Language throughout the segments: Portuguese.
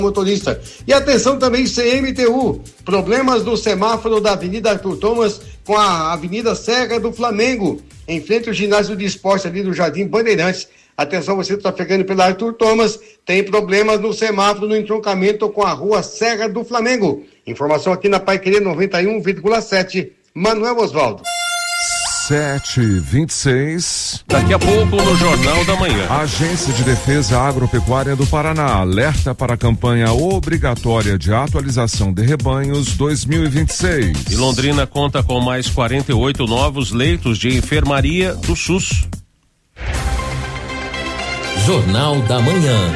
motorista. E atenção também, CMTU, problemas no semáforo da Avenida Arthur Thomas com a Avenida Serra do Flamengo, em frente ao ginásio de esporte ali do Jardim Bandeirantes. Atenção, você que está pegando pela Arthur Thomas, tem problemas no semáforo no entroncamento com a rua Serra do Flamengo. Informação aqui na Paiquerê 91,7, Manuel Osvaldo. 7h26. Daqui a pouco no Jornal da Manhã. A Agência de Defesa Agropecuária do Paraná alerta para a campanha obrigatória de atualização de rebanhos 2026. E Londrina conta com mais 48 novos leitos de enfermaria do SUS. Jornal da Manhã.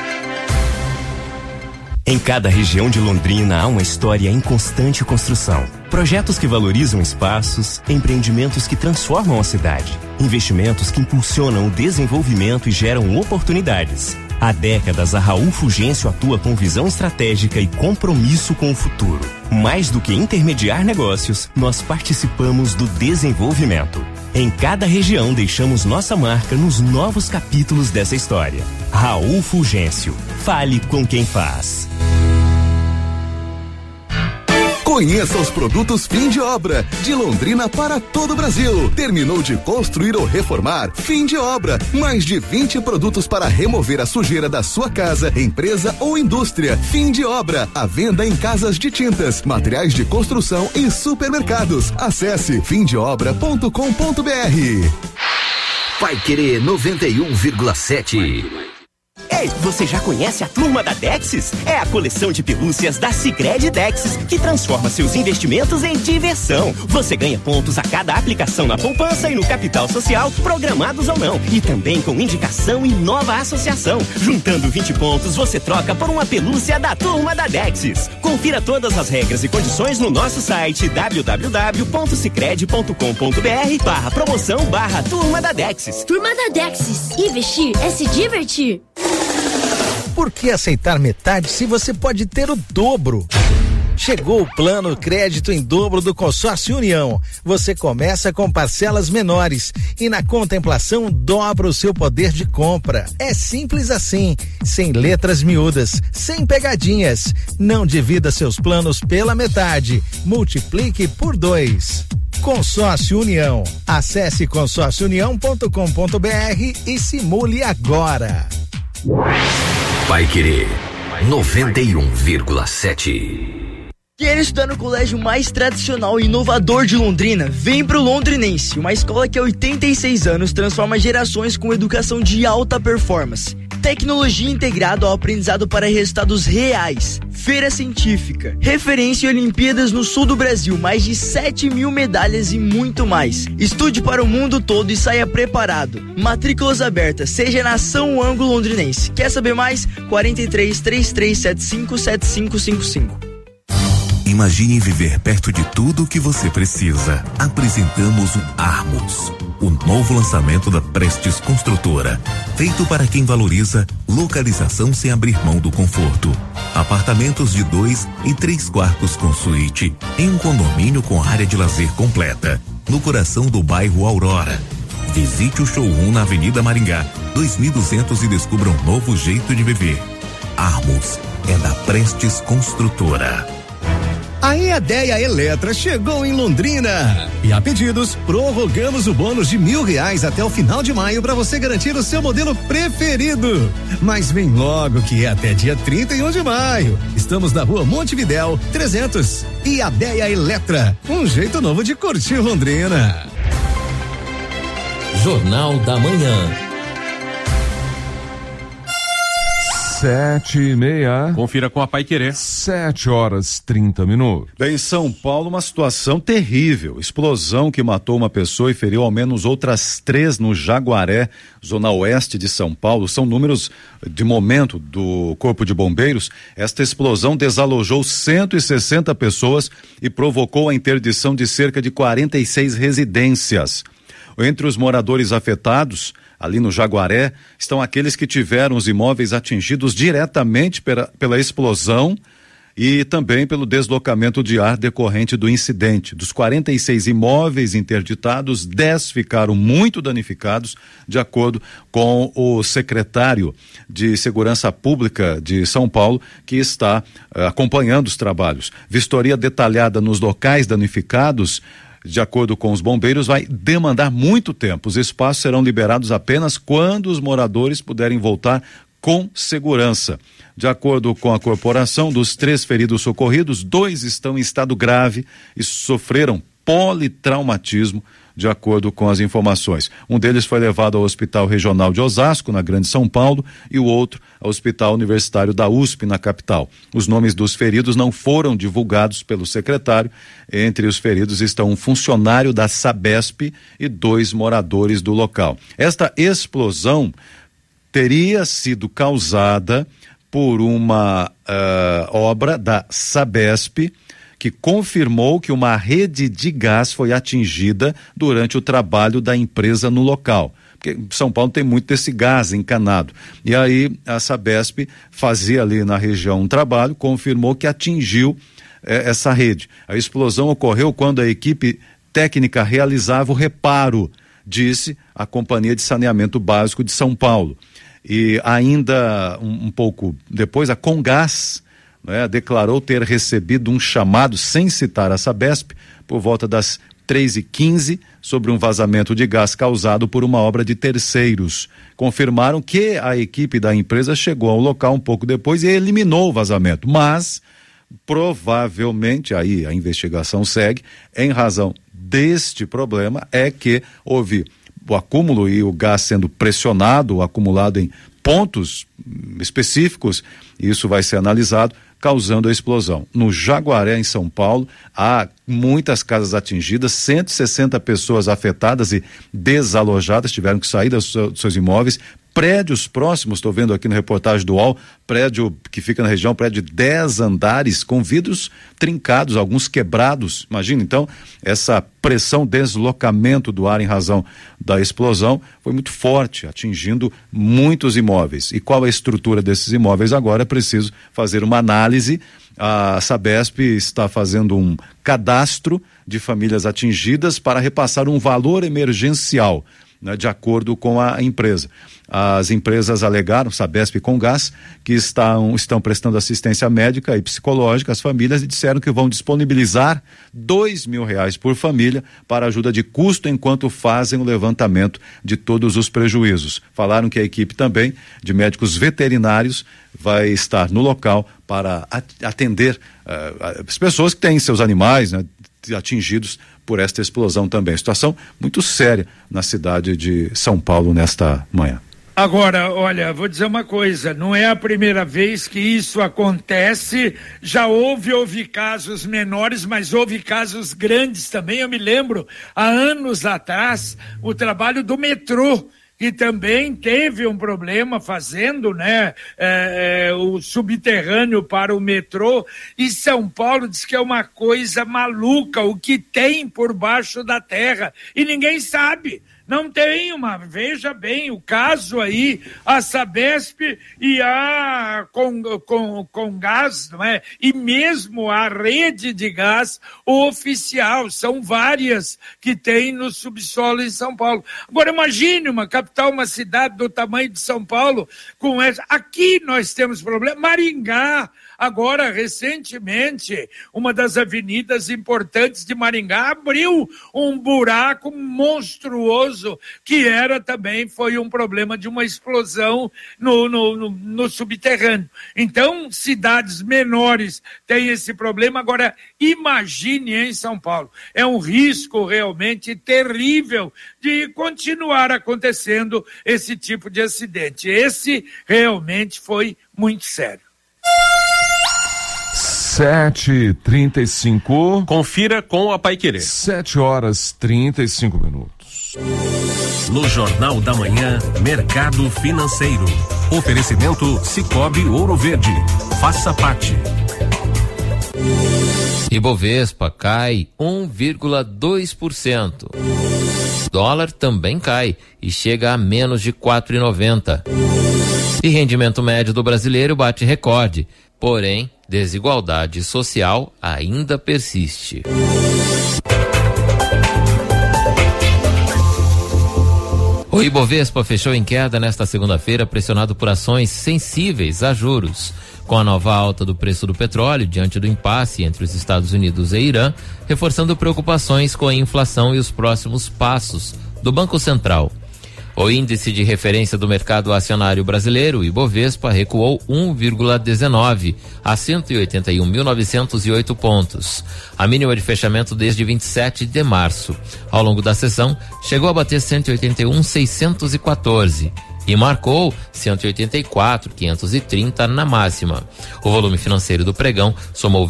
Em cada região de Londrina há uma história em constante construção. Projetos que valorizam espaços, empreendimentos que transformam a cidade, investimentos que impulsionam o desenvolvimento e geram oportunidades. Há décadas, a Raul Fulgêncio atua com visão estratégica e compromisso com o futuro. Mais do que intermediar negócios, nós participamos do desenvolvimento. Em cada região, deixamos nossa marca nos novos capítulos dessa história. Raul Fulgêncio. Fale com quem faz. Conheça os produtos fim de obra, de Londrina para todo o Brasil. Terminou de construir ou reformar? Fim de obra. Mais de 20 produtos para remover a sujeira da sua casa, empresa ou indústria. Fim de obra. A venda em casas de tintas, materiais de construção e supermercados. Acesse fimdeobra.com.br. Paiquerê 91,7. Ei, você já conhece a Turma da Dexis? É a coleção de pelúcias da Sicredi Dexis, que transforma seus investimentos em diversão. Você ganha pontos a cada aplicação na poupança e no capital social, programados ou não. E também com indicação e nova associação. Juntando 20 pontos, você troca por uma pelúcia da Turma da Dexis. Confira todas as regras e condições no nosso site www.sicredi.com.br/promoção/Turma da Dexis. Turma da Dexis. Investir é se divertir. Por que aceitar metade se você pode ter o dobro? Chegou o plano crédito em dobro do Consórcio União. Você começa com parcelas menores e na contemplação dobra o seu poder de compra. É simples assim, sem letras miúdas, sem pegadinhas. Não divida seus planos pela metade, multiplique por 2. Consórcio União. Acesse consórciounião.com.br e simule agora. Paiquerê 91,7. Quer estudar no colégio mais tradicional e inovador de Londrina? Vem pro Londrinense, uma escola que há 86 anos transforma gerações com educação de alta performance. Tecnologia integrada ao aprendizado para resultados reais. Feira científica, referência em Olimpíadas no sul do Brasil, mais de 7.000 medalhas e muito mais. Estude para o mundo todo e saia preparado. Matrículas abertas, seja na São Ângulo Londrinense. Quer saber mais? 43-3375-7555. Imagine viver perto de tudo o que você precisa. Apresentamos o Armos, o novo lançamento da Prestes Construtora, feito para quem valoriza localização sem abrir mão do conforto. Apartamentos de 2 e 3 quartos com suíte, em um condomínio com área de lazer completa, no coração do bairro Aurora. Visite o showroom na Avenida Maringá, 2200 e descubra um novo jeito de viver. Armos é da Prestes Construtora. A EADEA Eletra chegou em Londrina. E a pedidos, prorrogamos o bônus de R$1.000 até o final de maio para você garantir o seu modelo preferido. Mas vem logo que é até dia 31 de maio. Estamos na rua Montevidéu, 300. EADEA Eletra, um jeito novo de curtir Londrina. Jornal da Manhã. 7h30. Confira com a Paiquerê. 7h30. Em São Paulo, uma situação terrível. Explosão que matou uma pessoa e feriu ao menos outras 3 no Jaguaré, zona oeste de São Paulo. São números de momento do Corpo de Bombeiros. Esta explosão desalojou 160 pessoas e provocou a interdição de cerca de 46 residências. Entre os moradores afetados, ali no Jaguaré, estão aqueles que tiveram os imóveis atingidos diretamente pela explosão e também pelo deslocamento de ar decorrente do incidente. Dos 46 imóveis interditados, 10 ficaram muito danificados, de acordo com o secretário de Segurança Pública de São Paulo, que está acompanhando os trabalhos. Vistoria detalhada nos locais danificados, de acordo com os bombeiros, vai demandar muito tempo. Os espaços serão liberados apenas quando os moradores puderem voltar com segurança. De acordo com a corporação, dos 3 feridos socorridos, 2 estão em estado grave e sofreram politraumatismo, de acordo com as informações. Um deles foi levado ao Hospital Regional de Osasco, na Grande São Paulo, e o outro ao Hospital Universitário da USP, na capital. Os nomes dos feridos não foram divulgados pelo secretário. Entre os feridos estão um funcionário da Sabesp e 2 moradores do local. Esta explosão teria sido causada por uma obra da Sabesp, que confirmou que uma rede de gás foi atingida durante o trabalho da empresa no local. Porque São Paulo tem muito desse gás encanado. E aí a Sabesp fazia ali na região um trabalho, confirmou que atingiu essa rede. A explosão ocorreu quando a equipe técnica realizava o reparo, disse a Companhia de Saneamento Básico de São Paulo. E ainda um pouco depois, a Comgás, né, declarou ter recebido um chamado, sem citar a Sabesp, por volta das 3h15, sobre um vazamento de gás causado por uma obra de terceiros. Confirmaram que a equipe da empresa chegou ao local um pouco depois e eliminou o vazamento, mas provavelmente, aí a investigação segue, em razão deste problema é que houve o acúmulo e o gás sendo pressionado, acumulado em pontos específicos, e isso vai ser analisado, causando a explosão. No Jaguaré, em São Paulo, há muitas casas atingidas, 160 pessoas afetadas e desalojadas, tiveram que sair dos seus imóveis. Prédios próximos, estou vendo aqui na reportagem do UOL, prédio que fica na região, prédio de 10 andares, com vidros trincados, alguns quebrados. Imagina, então, essa pressão, deslocamento do ar em razão da explosão foi muito forte, atingindo muitos imóveis. E qual a estrutura desses imóveis agora? É preciso fazer uma análise. A Sabesp está fazendo um cadastro de famílias atingidas para repassar um valor emergencial, né, de acordo com a empresa. As empresas alegaram, Sabesp e Comgás, que estão prestando assistência médica e psicológica às famílias e disseram que vão disponibilizar R$2.000 por família para ajuda de custo enquanto fazem o levantamento de todos os prejuízos. Falaram que a equipe também de médicos veterinários vai estar no local para atender as pessoas que têm seus animais, né, atingidos por esta explosão também. Situação muito séria na cidade de São Paulo nesta manhã. Agora, olha, vou dizer uma coisa, não é a primeira vez que isso acontece, já houve casos menores, mas houve casos grandes também. Eu me lembro, há anos atrás, o trabalho do metrô, que também teve um problema fazendo, né, o subterrâneo para o metrô, e São Paulo diz que é uma coisa maluca o que tem por baixo da terra, e ninguém sabe. Não tem veja bem, o caso aí, a Sabesp e a Comgás, não é? E mesmo a rede de gás oficial, são várias que tem no subsolo em São Paulo. Agora imagine uma capital, uma cidade do tamanho de São Paulo, com essa. Aqui nós temos problema, Maringá. Agora, recentemente, uma das avenidas importantes de Maringá abriu um buraco monstruoso, que foi um problema de uma explosão no subterrâneo. Então, cidades menores têm esse problema. Agora, imagine em São Paulo. É um risco realmente terrível de continuar acontecendo esse tipo de acidente. Esse realmente foi muito sério. 7h35. Confira com a Paiquerê. 7h35. No Jornal da Manhã, Mercado Financeiro. Oferecimento Cicobi Ouro Verde. Faça parte. Ibovespa cai 1,2%. Dólar também cai e chega a menos de 4,90. E rendimento médio do brasileiro bate recorde, porém, desigualdade social ainda persiste. O Ibovespa fechou em queda nesta segunda-feira, pressionado por ações sensíveis a juros. Com a nova alta do preço do petróleo diante do impasse entre os Estados Unidos e Irã, reforçando preocupações com a inflação e os próximos passos do Banco Central. O índice de referência do mercado acionário brasileiro, o Ibovespa, recuou 1,19 a 181.908 pontos, a mínima de fechamento desde 27 de março. Ao longo da sessão, chegou a bater 181.614 e marcou 184.530 na máxima. O volume financeiro do pregão somou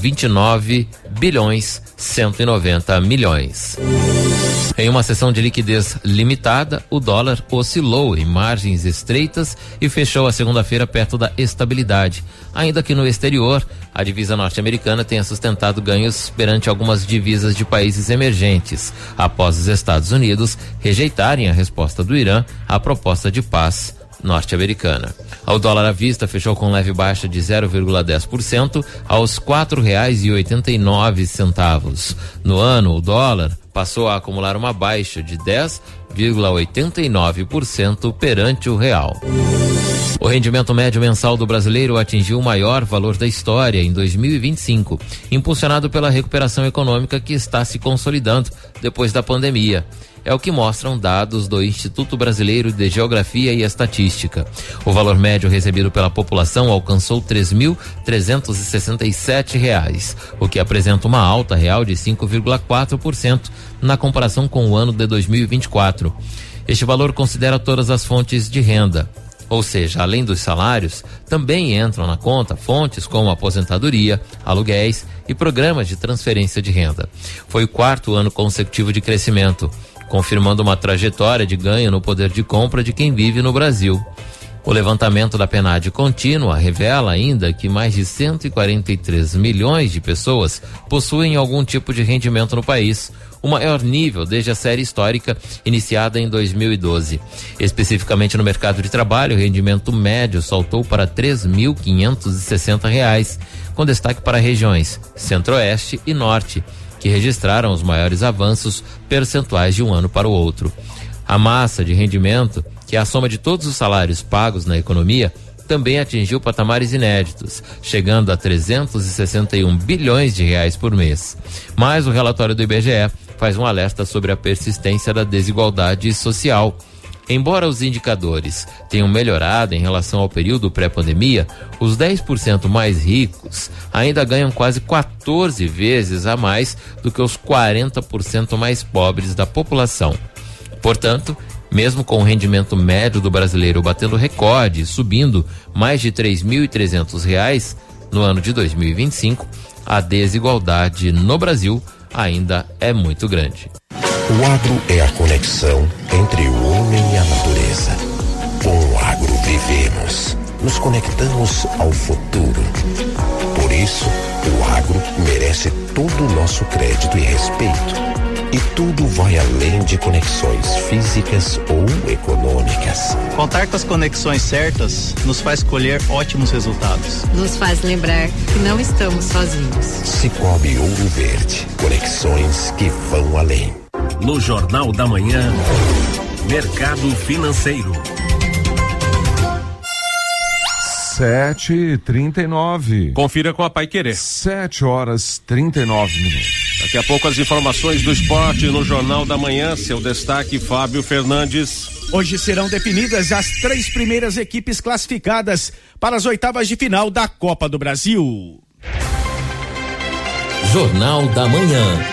29.190 milhões. Em uma sessão de liquidez limitada, o dólar oscilou em margens estreitas e fechou a segunda-feira perto da estabilidade, ainda que no exterior a divisa norte-americana tenha sustentado ganhos perante algumas divisas de países emergentes, após os Estados Unidos rejeitarem a resposta do Irã à proposta de paz norte-americana. O dólar à vista fechou com leve baixa de 0,10% aos R$4,89. No ano, o dólar passou a acumular uma baixa de 10,89% perante o real. O rendimento médio mensal do brasileiro atingiu o maior valor da história em 2025, impulsionado pela recuperação econômica que está se consolidando depois da pandemia. É o que mostram dados do Instituto Brasileiro de Geografia e Estatística. O valor médio recebido pela população alcançou R$ 3.367, o que apresenta uma alta real de 5,4% na comparação com o ano de 2024. Este valor considera todas as fontes de renda. Ou seja, além dos salários, também entram na conta fontes como aposentadoria, aluguéis e programas de transferência de renda. Foi o quarto ano consecutivo de crescimento, confirmando uma trajetória de ganho no poder de compra de quem vive no Brasil. O levantamento da PNAD contínua revela ainda que mais de 143 milhões de pessoas possuem algum tipo de rendimento no país, o maior nível desde a série histórica iniciada em 2012. Especificamente no mercado de trabalho, o rendimento médio saltou para R$ 3.560, com destaque para regiões Centro-Oeste e Norte, que registraram os maiores avanços percentuais de um ano para o outro. A massa de rendimento, que é a soma de todos os salários pagos na economia, também atingiu patamares inéditos, chegando a 361 bilhões de reais por mês. Mas o relatório do IBGE faz um alerta sobre a persistência da desigualdade social. Embora os indicadores tenham melhorado em relação ao período pré-pandemia, os 10% mais ricos ainda ganham quase 14 vezes a mais do que os 40% mais pobres da população. Portanto, mesmo com o rendimento médio do brasileiro batendo recorde, subindo mais de R$ 3.300 no ano de 2025, a desigualdade no Brasil ainda é muito grande. O agro é a conexão entre o homem e a natureza. Com o agro vivemos, nos conectamos ao futuro. Por isso, o agro merece todo o nosso crédito e respeito. E tudo vai além de conexões físicas ou econômicas. Contar com as conexões certas nos faz colher ótimos resultados. Nos faz lembrar que não estamos sozinhos. Cicobi Ouro Verde, conexões que vão além. No Jornal da Manhã, Mercado Financeiro. 7h39. Confira com a Paiquerê. 7h39. Daqui a pouco as informações do esporte no Jornal da Manhã. Seu destaque, Fábio Fernandes. Hoje serão definidas as 3 primeiras equipes classificadas para as oitavas de final da Copa do Brasil. Jornal da Manhã.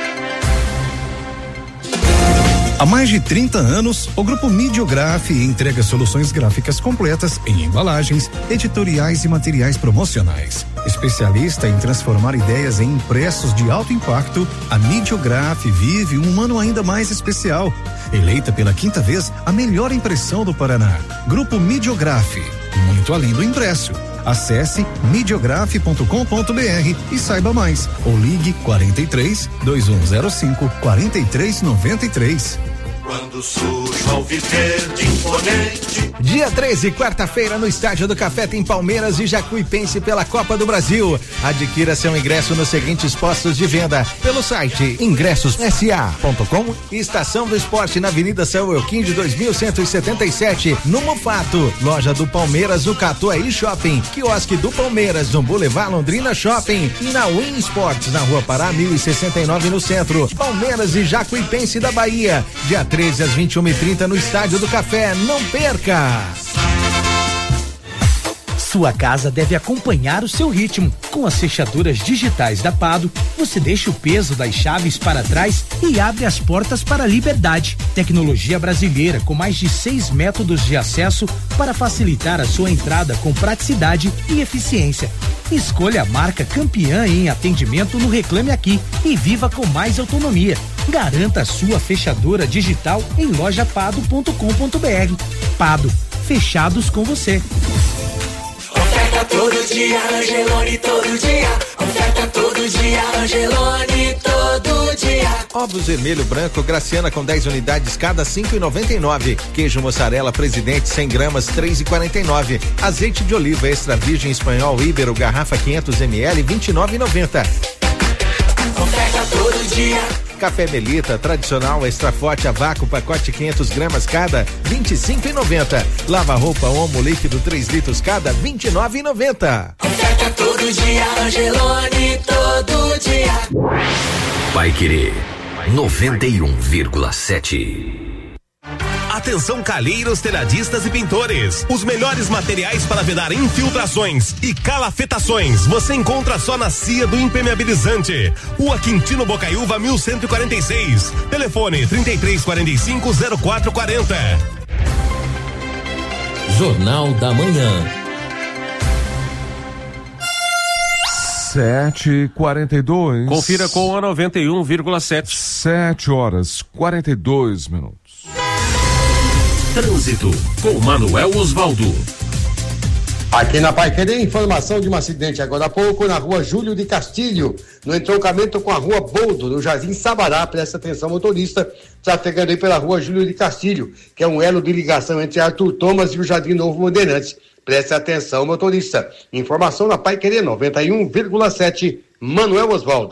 Há mais de 30 anos, o Grupo Midiograf entrega soluções gráficas completas em embalagens, editoriais e materiais promocionais. Especialista em transformar ideias em impressos de alto impacto, a Midiograf vive um ano ainda mais especial. Eleita pela 5ª vez a melhor impressão do Paraná. Grupo Midiograf, muito além do impresso. Acesse midiograf.com.br e saiba mais, ou ligue 43 2105 4393. Quando surge ao viver de imponente. Dia 13, quarta-feira, no Estádio do Café tem Palmeiras e Jacuipense pela Copa do Brasil. Adquira seu ingresso nos seguintes postos de venda pelo site ingressossa.com e Estação do Esporte na Avenida São Euquim de 2177, no Mufato. Loja do Palmeiras no Catuaí Shopping, quiosque do Palmeiras no Boulevard Londrina Shopping e na Win Sports na Rua Pará 1069 no centro. Palmeiras e Jacuipense da Bahia, dia 13 às 21h30 no Estádio do Café. Não perca! Sua casa deve acompanhar o seu ritmo. Com as fechaduras digitais da Pado, você deixa o peso das chaves para trás e abre as portas para a liberdade. Tecnologia brasileira com mais de 6 métodos de acesso para facilitar a sua entrada com praticidade e eficiência. Escolha a marca campeã em atendimento no Reclame Aqui e viva com mais autonomia. Garanta a sua fechadura digital em lojapado.com.br. Pado, fechados com você. Oferta todo dia, Angelone todo dia. Oferta todo dia, Angelone todo dia. Ovos vermelho branco Graciana com 10 unidades cada 5,99. Queijo mussarela Presidente 100 gramas 3,49. Azeite de oliva extra virgem espanhol Íbero garrafa 500 ml 29,90. Oferta todo dia. Café Melita tradicional extra forte a vácuo pacote 500 gramas cada 25,90. Lava roupa Omo líquido 3 litros cada 29,90. Oferta todo dia, Angelone todo dia. Vai Querer 91,7. Atenção calheiros, telhadistas e pintores. Os melhores materiais para vedar infiltrações e calafetações você encontra só na Cia do Impermeabilizante. Rua Quintino Bocaiúva 1146. Telefone 3345-0440. Jornal da Manhã. 7h42. Confira com a 91,7. 7h42. Trânsito com Manuel Osvaldo. Aqui na Paiquerê, informação de um acidente agora há pouco na rua Júlio de Castilho, no entroncamento com a rua Boldo, no Jardim Sabará. Presta atenção, motorista, trafegando aí pela rua Júlio de Castilho, que é um elo de ligação entre Arthur Thomas e o Jardim Novo Bandeirantes. Preste atenção, motorista. Informação na Paiquerê 91,7, Manuel Osvaldo.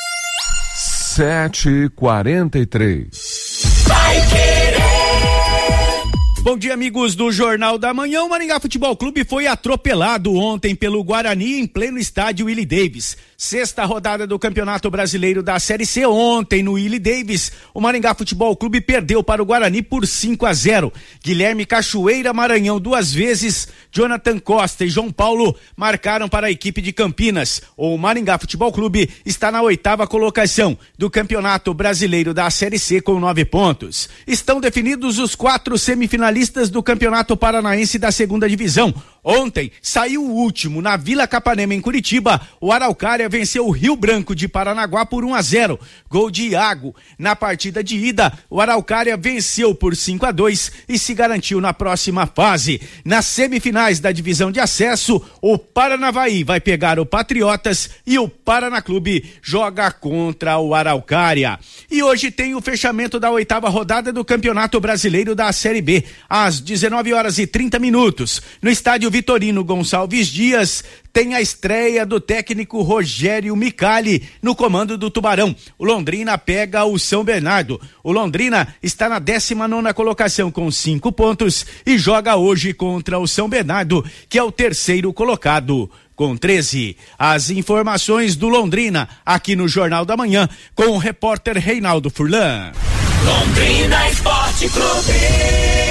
7h43. Paiquerê. Bom dia, amigos do Jornal da Manhã. O Maringá Futebol Clube foi atropelado ontem pelo Guarani em pleno estádio Willie Davis. Sexta rodada do Campeonato Brasileiro da Série C. Ontem no Willie Davis, o Maringá Futebol Clube perdeu para o Guarani por 5-0. Guilherme Cachoeira Maranhão 2 vezes, Jonathan Costa e João Paulo marcaram para a equipe de Campinas. O Maringá Futebol Clube está na 8ª colocação do Campeonato Brasileiro da Série C com 9 pontos. Estão definidos os 4 semifinalistas do Campeonato Paranaense da 2ª Divisão. Ontem saiu o último na Vila Capanema em Curitiba. O Araucária venceu o Rio Branco de Paranaguá por 1-0. Gol de Iago. Na partida de ida, o Araucária venceu por 5-2 e se garantiu na próxima fase. Nas semifinais da divisão de acesso, o Paranavaí vai pegar o Patriotas e o Paraná Clube joga contra o Araucária. E hoje tem o fechamento da 8ª rodada do Campeonato Brasileiro da Série B, às 19h30, no estádio Vitorino Gonçalves Dias. Tem a estreia do técnico Rogério Micali no comando do Tubarão. O Londrina pega o São Bernardo. O Londrina está na 19ª colocação com 5 pontos e joga hoje contra o São Bernardo, que é o 3º colocado com 13. As informações do Londrina aqui no Jornal da Manhã com o repórter Reinaldo Furlan. Londrina Esporte Clube.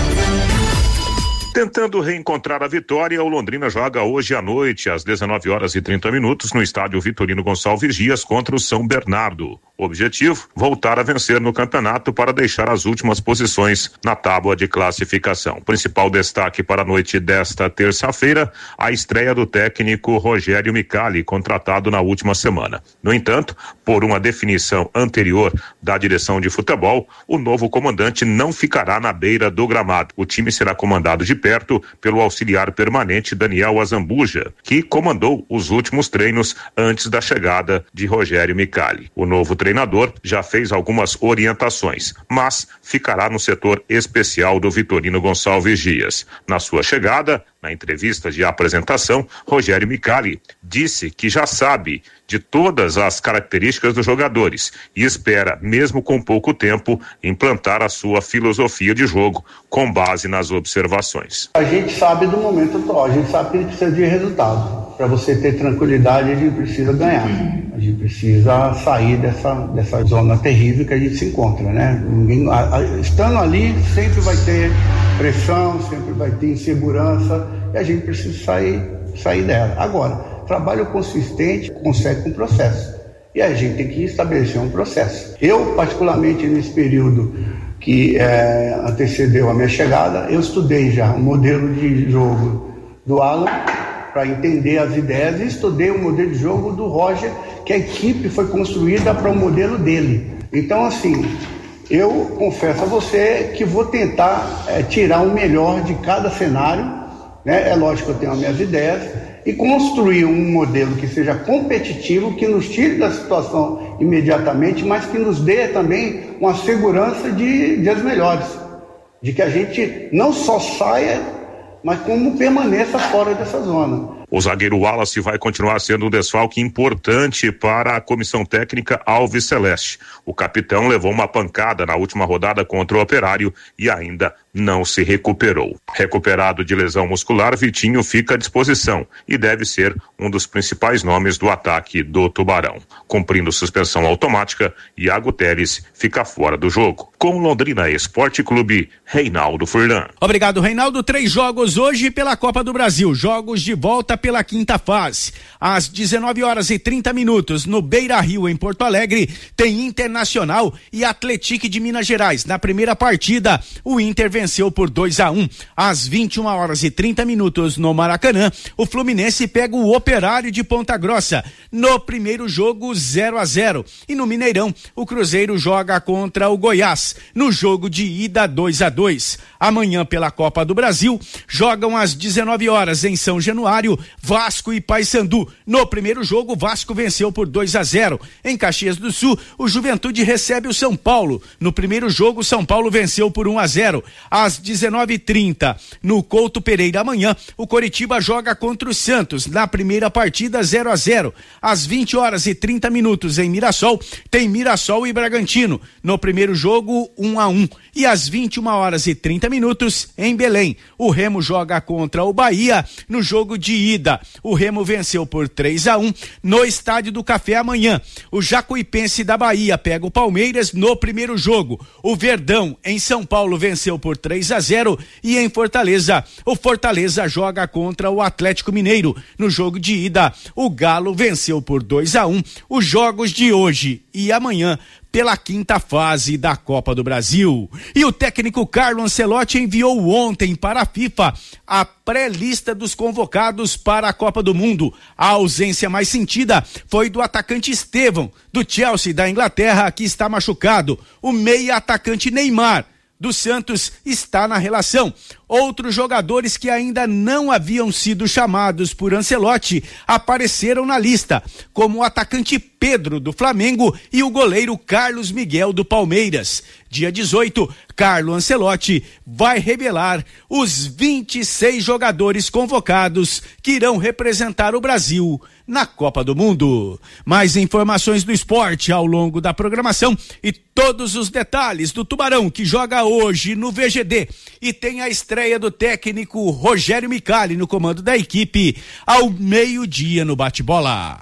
Tentando reencontrar a vitória, o Londrina joga hoje à noite, às 19h30, no estádio Vitorino Gonçalves Dias contra o São Bernardo. O objetivo, voltar a vencer no campeonato para deixar as últimas posições na tábua de classificação. Principal destaque para a noite desta terça-feira, a estreia do técnico Rogério Micali, contratado na última semana. No entanto, por uma definição anterior da direção de futebol, o novo comandante não ficará na beira do gramado. O time será comandado de pé perto pelo auxiliar permanente Daniel Azambuja, que comandou os últimos treinos antes da chegada de Rogério Micali. O novo treinador já fez algumas orientações, mas ficará no setor especial do Vitorino Gonçalves Dias. Na sua chegada, na entrevista de apresentação, Rogério Micali disse que já sabe de todas as características dos jogadores e espera, mesmo com pouco tempo, implantar a sua filosofia de jogo com base nas observações. A gente sabe do momento atual, a gente sabe que a gente precisa de resultado. Para você ter tranquilidade, a gente precisa ganhar. A gente precisa sair dessa zona terrível que a gente se encontra, né? Estando ali, sempre vai ter pressão, sempre vai ter insegurança e a gente precisa sair dela. Agora, trabalho consistente consegue com processo e a gente tem que estabelecer um processo. Eu, particularmente nesse período que antecedeu a minha chegada, eu estudei já o modelo de jogo do Alan para entender as ideias e estudei o modelo de jogo do Roger, que a equipe foi construída para o modelo dele. Então, assim, eu confesso a você que vou tentar tirar o melhor de cada cenário, né? É lógico que eu tenho as minhas ideias, e construir um modelo que seja competitivo, que nos tire da situação imediatamente, mas que nos dê também uma segurança de dias melhores, de que a gente não só saia, mas como permaneça fora dessa zona. O zagueiro Wallace vai continuar sendo um desfalque importante para a comissão técnica Alves Celeste. O capitão levou uma pancada na última rodada contra o Operário e ainda não se recuperou. Recuperado de lesão muscular, Vitinho fica à disposição e deve ser um dos principais nomes do ataque do Tubarão. Cumprindo suspensão automática, Iago Teles fica fora do jogo. Com Londrina Esporte Clube, Reinaldo Furlan. Obrigado, Reinaldo. 3 jogos hoje pela Copa do Brasil. Jogos de volta pela quinta fase. Às 19h30 no Beira-Rio, em Porto Alegre, tem Internacional e Atlético de Minas Gerais. Na primeira partida, o Inter venceu por 2-1. Às 21h30 no Maracanã, o Fluminense pega o Operário de Ponta Grossa. No primeiro jogo, 0-0. E no Mineirão, o Cruzeiro joga contra o Goiás. No jogo de ida, 2-2. Amanhã, pela Copa do Brasil, jogam às 19h em São Januário, Vasco e Paysandu. No primeiro jogo, o Vasco venceu por 2-0. Em Caxias do Sul, o Juventude recebe o São Paulo. No primeiro jogo, o São Paulo venceu por 1-0. Às 19h30, no Couto Pereira, amanhã, o Coritiba joga contra o Santos. Na primeira partida, 0-0. Às 20h30, em Mirassol, tem Mirassol e Bragantino. No primeiro jogo, 1-1. E às 21h30, em Belém, o Remo joga contra o Bahia. No jogo de ida, o Remo venceu por 3-1 no Estádio do Café. Amanhã, o Jacuipense da Bahia pega o Palmeiras no primeiro jogo. O Verdão, em São Paulo, venceu por 3-0 e em Fortaleza, o Fortaleza joga contra o Atlético Mineiro. No jogo de ida, o Galo venceu por 2-1. Os jogos de hoje e amanhã pela quinta fase da Copa do Brasil. E o técnico Carlo Ancelotti enviou ontem para a FIFA a pré-lista dos convocados para a Copa do Mundo. A ausência mais sentida foi do atacante Estevão, do Chelsea da Inglaterra, que está machucado. O meia atacante Neymar, do Santos, está na relação. Outros jogadores que ainda não haviam sido chamados por Ancelotti apareceram na lista, como o atacante Pedro, do Flamengo, e o goleiro Carlos Miguel, do Palmeiras. Dia 18, Carlo Ancelotti vai revelar os 26 jogadores convocados que irão representar o Brasil na Copa do Mundo. Mais informações do esporte ao longo da programação e todos os detalhes do Tubarão, que joga hoje no VGD e tem a estreia do técnico Rogério Micali no comando da equipe ao meio-dia no bate-bola.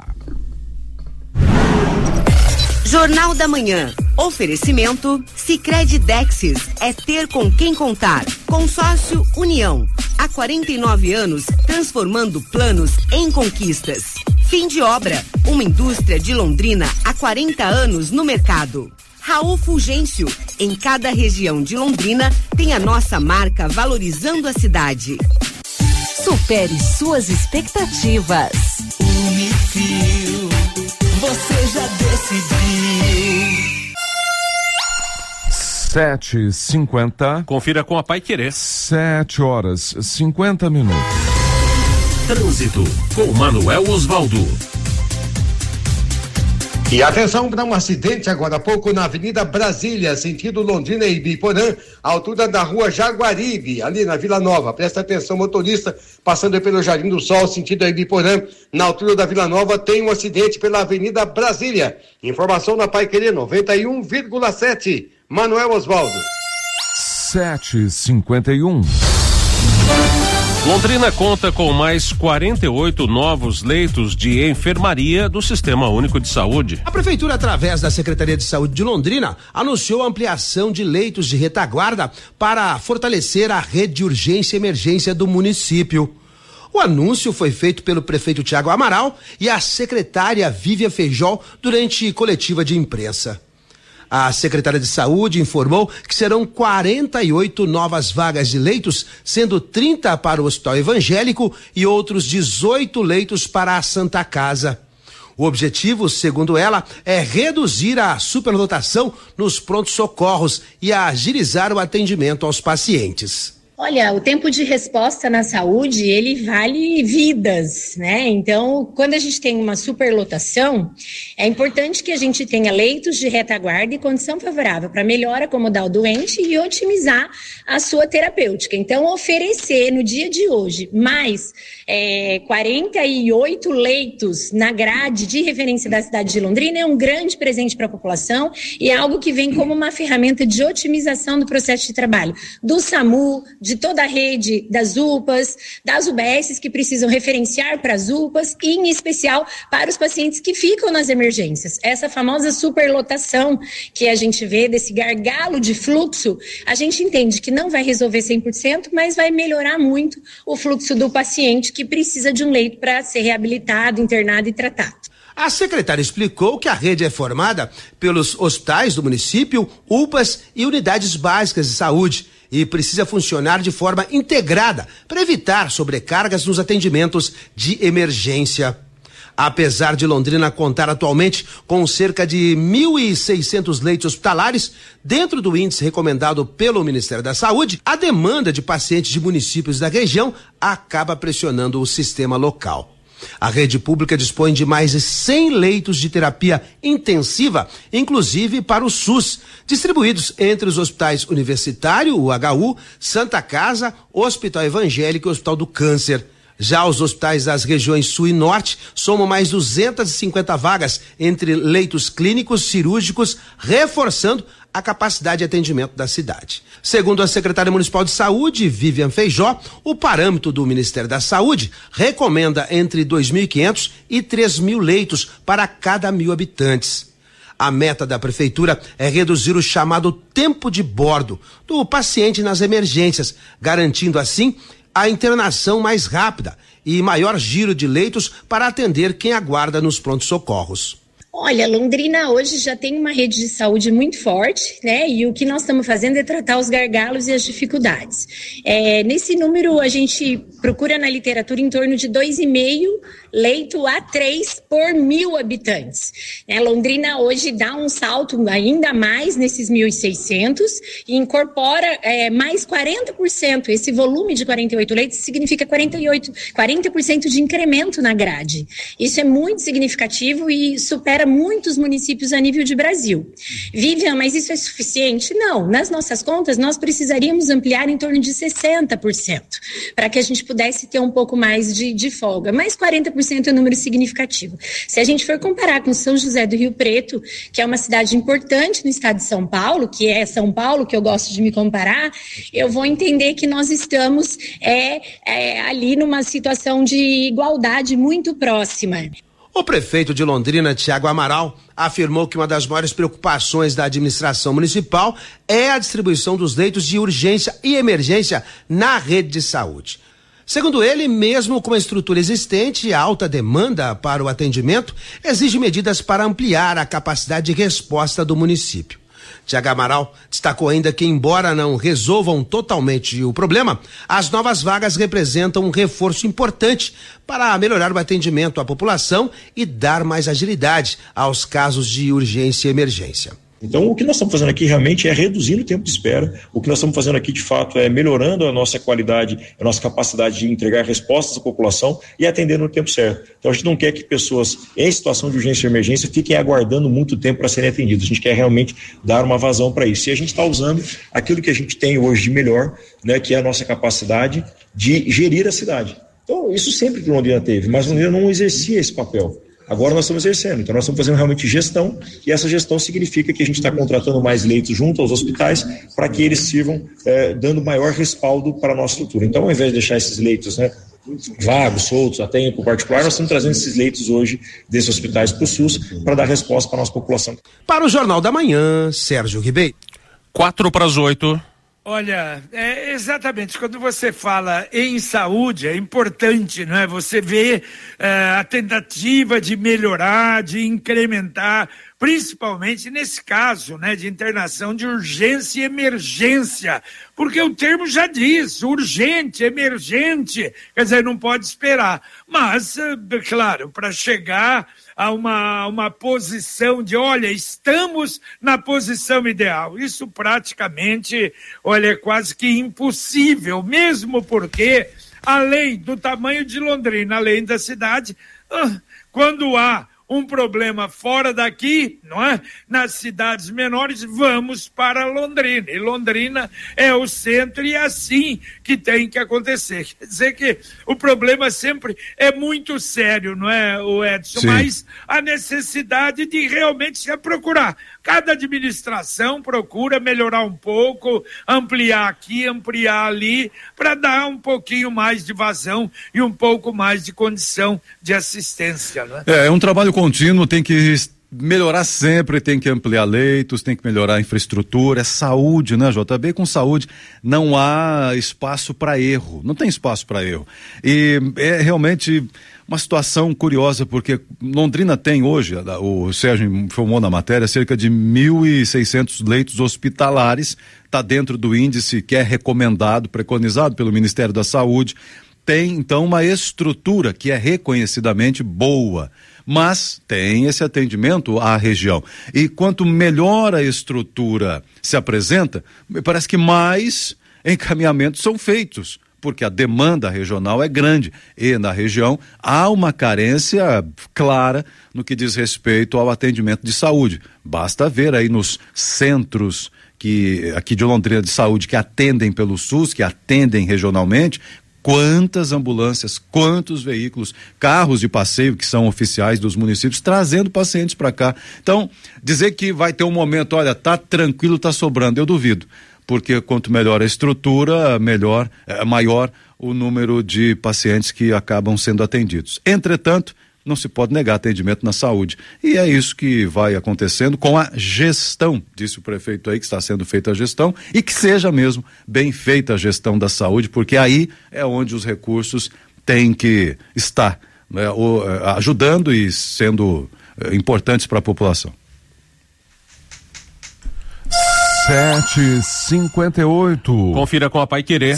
Jornal da Manhã. Oferecimento Sicredi Dexis. É ter com quem contar. Consórcio União. Há 49 anos, transformando planos em conquistas. Fim de obra. Uma indústria de Londrina há 40 anos no mercado. Raul Fulgêncio. Em cada região de Londrina tem a nossa marca valorizando a cidade. Supere suas expectativas. Unifil. Você já decidiu. 7h50. Confira com a Paiquerê. 7h50. Trânsito com Manuel Osvaldo. E atenção para um acidente agora há pouco na Avenida Brasília, sentido Londrina e Ibiporã, altura da rua Jaguaribe, ali na Vila Nova. Presta atenção, motorista, passando pelo Jardim do Sol, sentido Ibiporã, na altura da Vila Nova, tem um acidente pela Avenida Brasília. Informação na Paiquerê 91,7. Manuel Osvaldo. 7h51. Londrina conta com mais 48 novos leitos de enfermaria do Sistema Único de Saúde. A Prefeitura, através da Secretaria de Saúde de Londrina, anunciou a ampliação de leitos de retaguarda para fortalecer a rede de urgência e emergência do município. O anúncio foi feito pelo prefeito Tiago Amaral e a secretária Vivian Feijó durante coletiva de imprensa. A secretária de Saúde informou que serão 48 novas vagas de leitos, sendo 30 para o Hospital Evangélico e outros 18 leitos para a Santa Casa. O objetivo, segundo ela, é reduzir a superlotação nos prontos-socorros e agilizar o atendimento aos pacientes. Olha, o tempo de resposta na saúde, ele vale vidas, né? Então, quando a gente tem uma superlotação, é importante que a gente tenha leitos de retaguarda e condição favorável para melhor acomodar o doente e otimizar a sua terapêutica. Então, oferecer no dia de hoje mais 48 leitos na grade de referência da cidade de Londrina é um grande presente para a população e é algo que vem como uma ferramenta de otimização do processo de trabalho do SAMU, de toda a rede das UPAs, das UBSs que precisam referenciar para as UPAs e, em especial, para os pacientes que ficam nas emergências. Essa famosa superlotação que a gente vê, desse gargalo de fluxo, a gente entende que não vai resolver 100%, mas vai melhorar muito o fluxo do paciente que precisa de um leito para ser reabilitado, internado e tratado. A secretária explicou que a rede é formada pelos hospitais do município, UPAs e unidades básicas de saúde e precisa funcionar de forma integrada para evitar sobrecargas nos atendimentos de emergência. Apesar de Londrina contar atualmente com cerca de 1.600 leitos hospitalares, dentro do índice recomendado pelo Ministério da Saúde, a demanda de pacientes de municípios da região acaba pressionando o sistema local. A rede pública dispõe de mais de 100 leitos de terapia intensiva, inclusive para o SUS, distribuídos entre os hospitais Universitário, UHU, Santa Casa, Hospital Evangélico e Hospital do Câncer. Já os hospitais das regiões Sul e Norte somam mais 250 vagas entre leitos clínicos, cirúrgicos, reforçando a capacidade de atendimento da cidade. Segundo a secretária municipal de saúde, Vivian Feijó, o parâmetro do Ministério da Saúde recomenda entre 2.500 e 3.000 leitos para cada 1.000 habitantes. A meta da prefeitura é reduzir o chamado tempo de bordo do paciente nas emergências, garantindo assim a internação mais rápida e maior giro de leitos para atender quem aguarda nos prontos-socorros. Olha, Londrina hoje já tem uma rede de saúde muito forte, né? E o que nós estamos fazendo é tratar os gargalos e as dificuldades. Nesse número, a gente procura na literatura em torno de 2,5 leito a 3 por 1.000 habitantes. Londrina hoje dá um salto ainda mais nesses 1.600 e incorpora mais 40%. Esse volume de 48 leitos significa 40% de incremento na grade. Isso é muito significativo e supera muitos municípios a nível de Brasil. Vivian, mas isso é suficiente? Não. Nas nossas contas, nós precisaríamos ampliar em torno de 60% para que a gente pudesse ter um pouco mais de folga. Mas 40% é um número significativo. Se a gente for comparar com São José do Rio Preto, que é uma cidade importante no estado de São Paulo, que é São Paulo, que eu gosto de me comparar, eu vou entender que nós estamos ali numa situação de igualdade muito próxima. O prefeito de Londrina, Tiago Amaral, afirmou que uma das maiores preocupações da administração municipal é a distribuição dos leitos de urgência e emergência na rede de saúde. Segundo ele, mesmo com a estrutura existente e a alta demanda para o atendimento, exige medidas para ampliar a capacidade de resposta do município. Tiago Amaral destacou ainda que, embora não resolvam totalmente o problema, as novas vagas representam um reforço importante para melhorar o atendimento à população e dar mais agilidade aos casos de urgência e emergência. Então, o que nós estamos fazendo aqui realmente é reduzindo o tempo de espera. O que nós estamos fazendo aqui, de fato, é melhorando a nossa qualidade, a nossa capacidade de entregar respostas à população e atender no tempo certo. Então, a gente não quer que pessoas em situação de urgência e emergência fiquem aguardando muito tempo para serem atendidas. A gente quer realmente dar uma vazão para isso. E a gente está usando aquilo que a gente tem hoje de melhor, né, que é a nossa capacidade de gerir a cidade. Então, isso sempre que Londrina teve, mas Londrina não exercia esse papel. Agora nós estamos exercendo, então nós estamos fazendo realmente gestão, e essa gestão significa que a gente está contratando mais leitos junto aos hospitais para que eles sirvam dando maior respaldo para a nossa estrutura. Então, ao invés de deixar esses leitos, né, vagos, soltos, até em particular, nós estamos trazendo esses leitos hoje desses hospitais para o SUS para dar resposta para a nossa população. Para o Jornal da Manhã, Sérgio Ribeiro. 7:45. Olha, exatamente, quando você fala em saúde, é importante, não é? Você vê a tentativa de melhorar, de incrementar, principalmente nesse caso, né, de internação de urgência e emergência, porque o termo já diz, urgente, emergente, quer dizer, não pode esperar, mas, claro, para chegar a uma posição de, olha, estamos na posição ideal, isso praticamente, olha, é quase que impossível, mesmo porque, além do tamanho de Londrina, além da cidade, quando há um problema fora daqui, não é? Nas cidades menores, vamos para Londrina. E Londrina é o centro e é assim que tem que acontecer. Quer dizer que o problema sempre é muito sério, não é, o Edson? Sim. Mas a necessidade de realmente se procurar. Cada administração procura melhorar um pouco, ampliar aqui, ampliar ali, para dar um pouquinho mais de vazão e um pouco mais de condição de assistência, né? É um trabalho contínuo, tem que melhorar sempre, tem que ampliar leitos, tem que melhorar a infraestrutura, é saúde, né, JB? Com saúde não há espaço para erro, não tem espaço para erro. E é realmente uma situação curiosa, porque Londrina tem hoje, o Sérgio informou na matéria, cerca de 1.600 leitos hospitalares, está dentro do índice que é recomendado, preconizado pelo Ministério da Saúde. Tem, então, uma estrutura que é reconhecidamente boa, mas tem esse atendimento à região. E quanto melhor a estrutura se apresenta, parece que mais encaminhamentos são feitos, porque a demanda regional é grande e na região há uma carência clara no que diz respeito ao atendimento de saúde. Basta ver aí nos centros aqui de Londrina de saúde que atendem pelo SUS, que atendem regionalmente, quantas ambulâncias, quantos veículos, carros de passeio que são oficiais dos municípios, trazendo pacientes para cá. Então, dizer que vai ter um momento, olha, tá tranquilo, tá sobrando, eu duvido. Porque quanto melhor a estrutura, maior o número de pacientes que acabam sendo atendidos. Entretanto, não se pode negar atendimento na saúde. E é isso que vai acontecendo com a gestão, disse o prefeito aí que está sendo feita a gestão, e que seja mesmo bem feita a gestão da saúde, porque aí é onde os recursos têm que estar, né, ajudando e sendo importantes para a população. 7h58. Confira com a Paiquerê.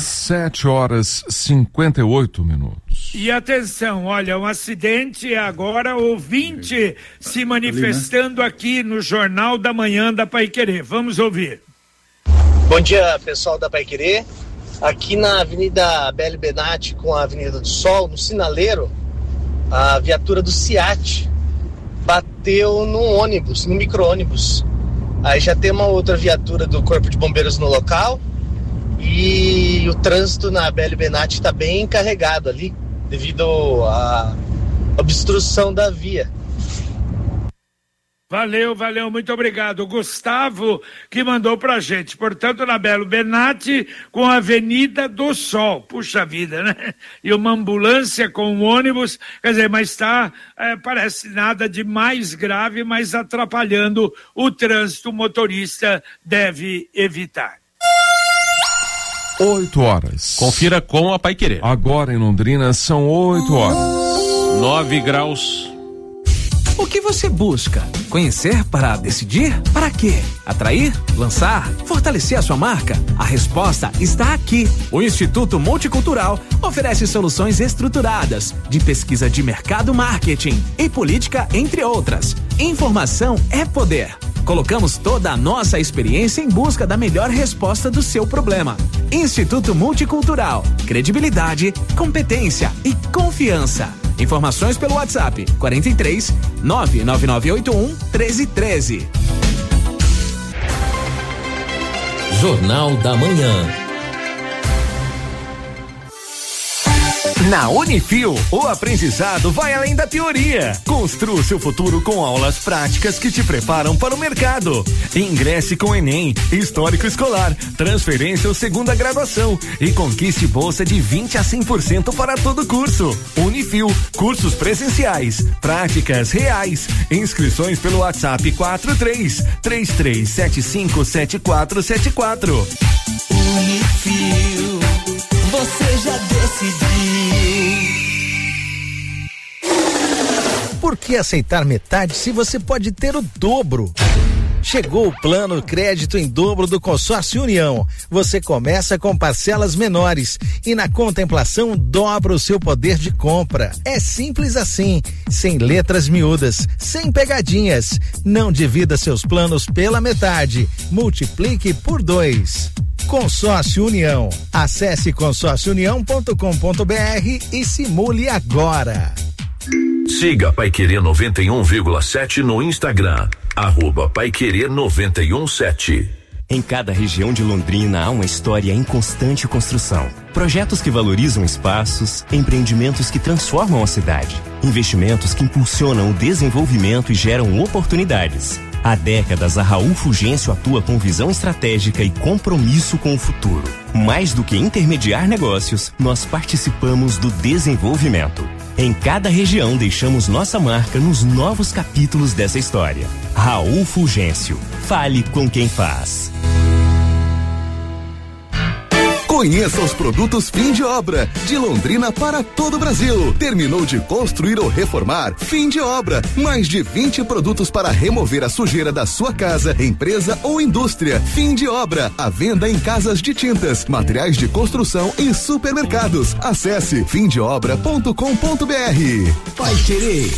7h58. E atenção, olha, um acidente agora, ouvinte se manifestando aqui no Jornal da Manhã da Paiquerê. Vamos ouvir. Bom dia, pessoal da Paiquerê. Aqui na Avenida Beli Benatti com a Avenida do Sol, no sinaleiro, a viatura do SIAT bateu num ônibus, no micro-ônibus. Aí já tem uma outra viatura do Corpo de Bombeiros no local e o trânsito na Beli Benatti está bem carregado ali, devido à obstrução da via. Valeu, muito obrigado. O Gustavo que mandou pra gente. Portanto, na Belo Benatti com a Avenida do Sol. Puxa vida, né? E uma ambulância com um ônibus, quer dizer, mas parece nada de mais grave, mas atrapalhando o trânsito, o motorista deve evitar. 8h. Confira com a Paiquerê. Agora em Londrina são 8h. 9 graus. O que você busca? Conhecer para decidir? Para quê? Atrair? Lançar? Fortalecer a sua marca? A resposta está aqui. O Instituto Multicultural oferece soluções estruturadas de pesquisa de mercado, marketing e política, entre outras. Informação é poder. Colocamos toda a nossa experiência em busca da melhor resposta do seu problema. Instituto Multicultural. Credibilidade, competência e confiança. Informações pelo WhatsApp 43 99981 1313. Jornal da Manhã. Na Unifil, o aprendizado vai além da teoria. Construa seu futuro com aulas práticas que te preparam para o mercado. Ingresse com Enem, Histórico Escolar, transferência ou segunda graduação e conquiste bolsa de 20 a 100% para todo curso. Unifil, cursos presenciais, práticas reais. Inscrições pelo WhatsApp 43-3375-7474. Unifil, você já decidiu. Por que aceitar metade se você pode ter o dobro? Chegou o plano crédito em dobro do Consórcio União. Você começa com parcelas menores e na contemplação dobra o seu poder de compra. É simples assim, sem letras miúdas, sem pegadinhas. Não divida seus planos pela metade, multiplique por 2. Consórcio União. Acesse consórciounião.com.br e simule agora. Siga Paiquerê 91,7 no Instagram, @Paiquerê 917. Em cada região de Londrina há uma história em constante construção. Projetos que valorizam espaços, empreendimentos que transformam a cidade, investimentos que impulsionam o desenvolvimento e geram oportunidades. Há décadas, a Raul Fulgêncio atua com visão estratégica e compromisso com o futuro. Mais do que intermediar negócios, nós participamos do desenvolvimento. Em cada região, deixamos nossa marca nos novos capítulos dessa história. Raul Fulgêncio. Fale com quem faz. Conheça os produtos fim de obra, de Londrina para todo o Brasil. Terminou de construir ou reformar? Fim de obra. Mais de 20 produtos para remover a sujeira da sua casa, empresa ou indústria. Fim de obra. A venda em casas de tintas, materiais de construção e supermercados. Acesse fimdeobra.com.br. Paiquerê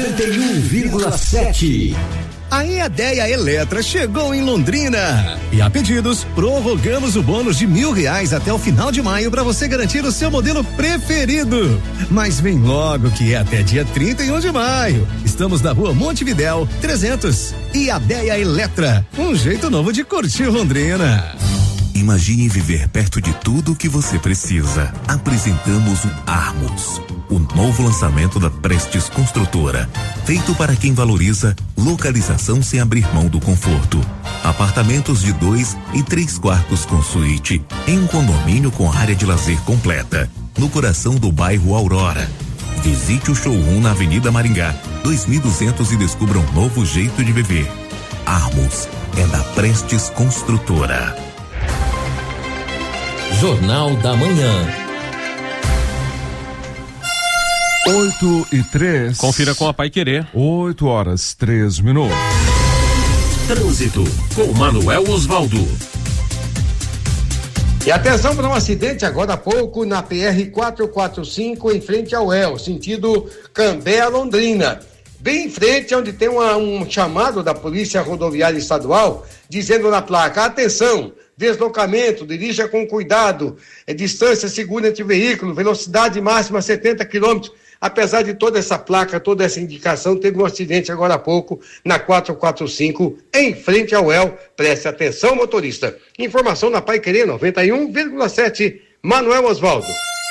91,7. A EADEA Eletra chegou em Londrina. E a pedidos, prorrogamos o bônus de R$1.000 até o final de maio para você garantir o seu modelo preferido. Mas vem logo que é até dia 31 de maio. Estamos na rua Montevidéu, 300. EADEA Eletra, um jeito novo de curtir Londrina. Imagine viver perto de tudo o que você precisa. Apresentamos o Armos, o novo lançamento da Prestes Construtora, feito para quem valoriza localização sem abrir mão do conforto. Apartamentos de 2 e 3 quartos com suíte, em um condomínio com área de lazer completa, no coração do bairro Aurora. Visite o showroom na Avenida Maringá, 2200 e descubra um novo jeito de viver. Armos é da Prestes Construtora. Jornal da Manhã. 8:03. Confira com a Paiquerê. 8h03. Trânsito com Manuel Osvaldo. E atenção para um acidente agora há pouco na PR 445 em frente ao El, sentido Cambé a Londrina. Bem em frente onde tem um chamado da Polícia Rodoviária Estadual dizendo na placa: atenção, deslocamento, dirija com cuidado, distância segura entre veículos, velocidade máxima 70 km. Apesar de toda essa placa, toda essa indicação, teve um acidente agora há pouco na 445 em frente ao El. Preste atenção, motorista. Informação na Paiquerê 91,7. Manuel Osvaldo.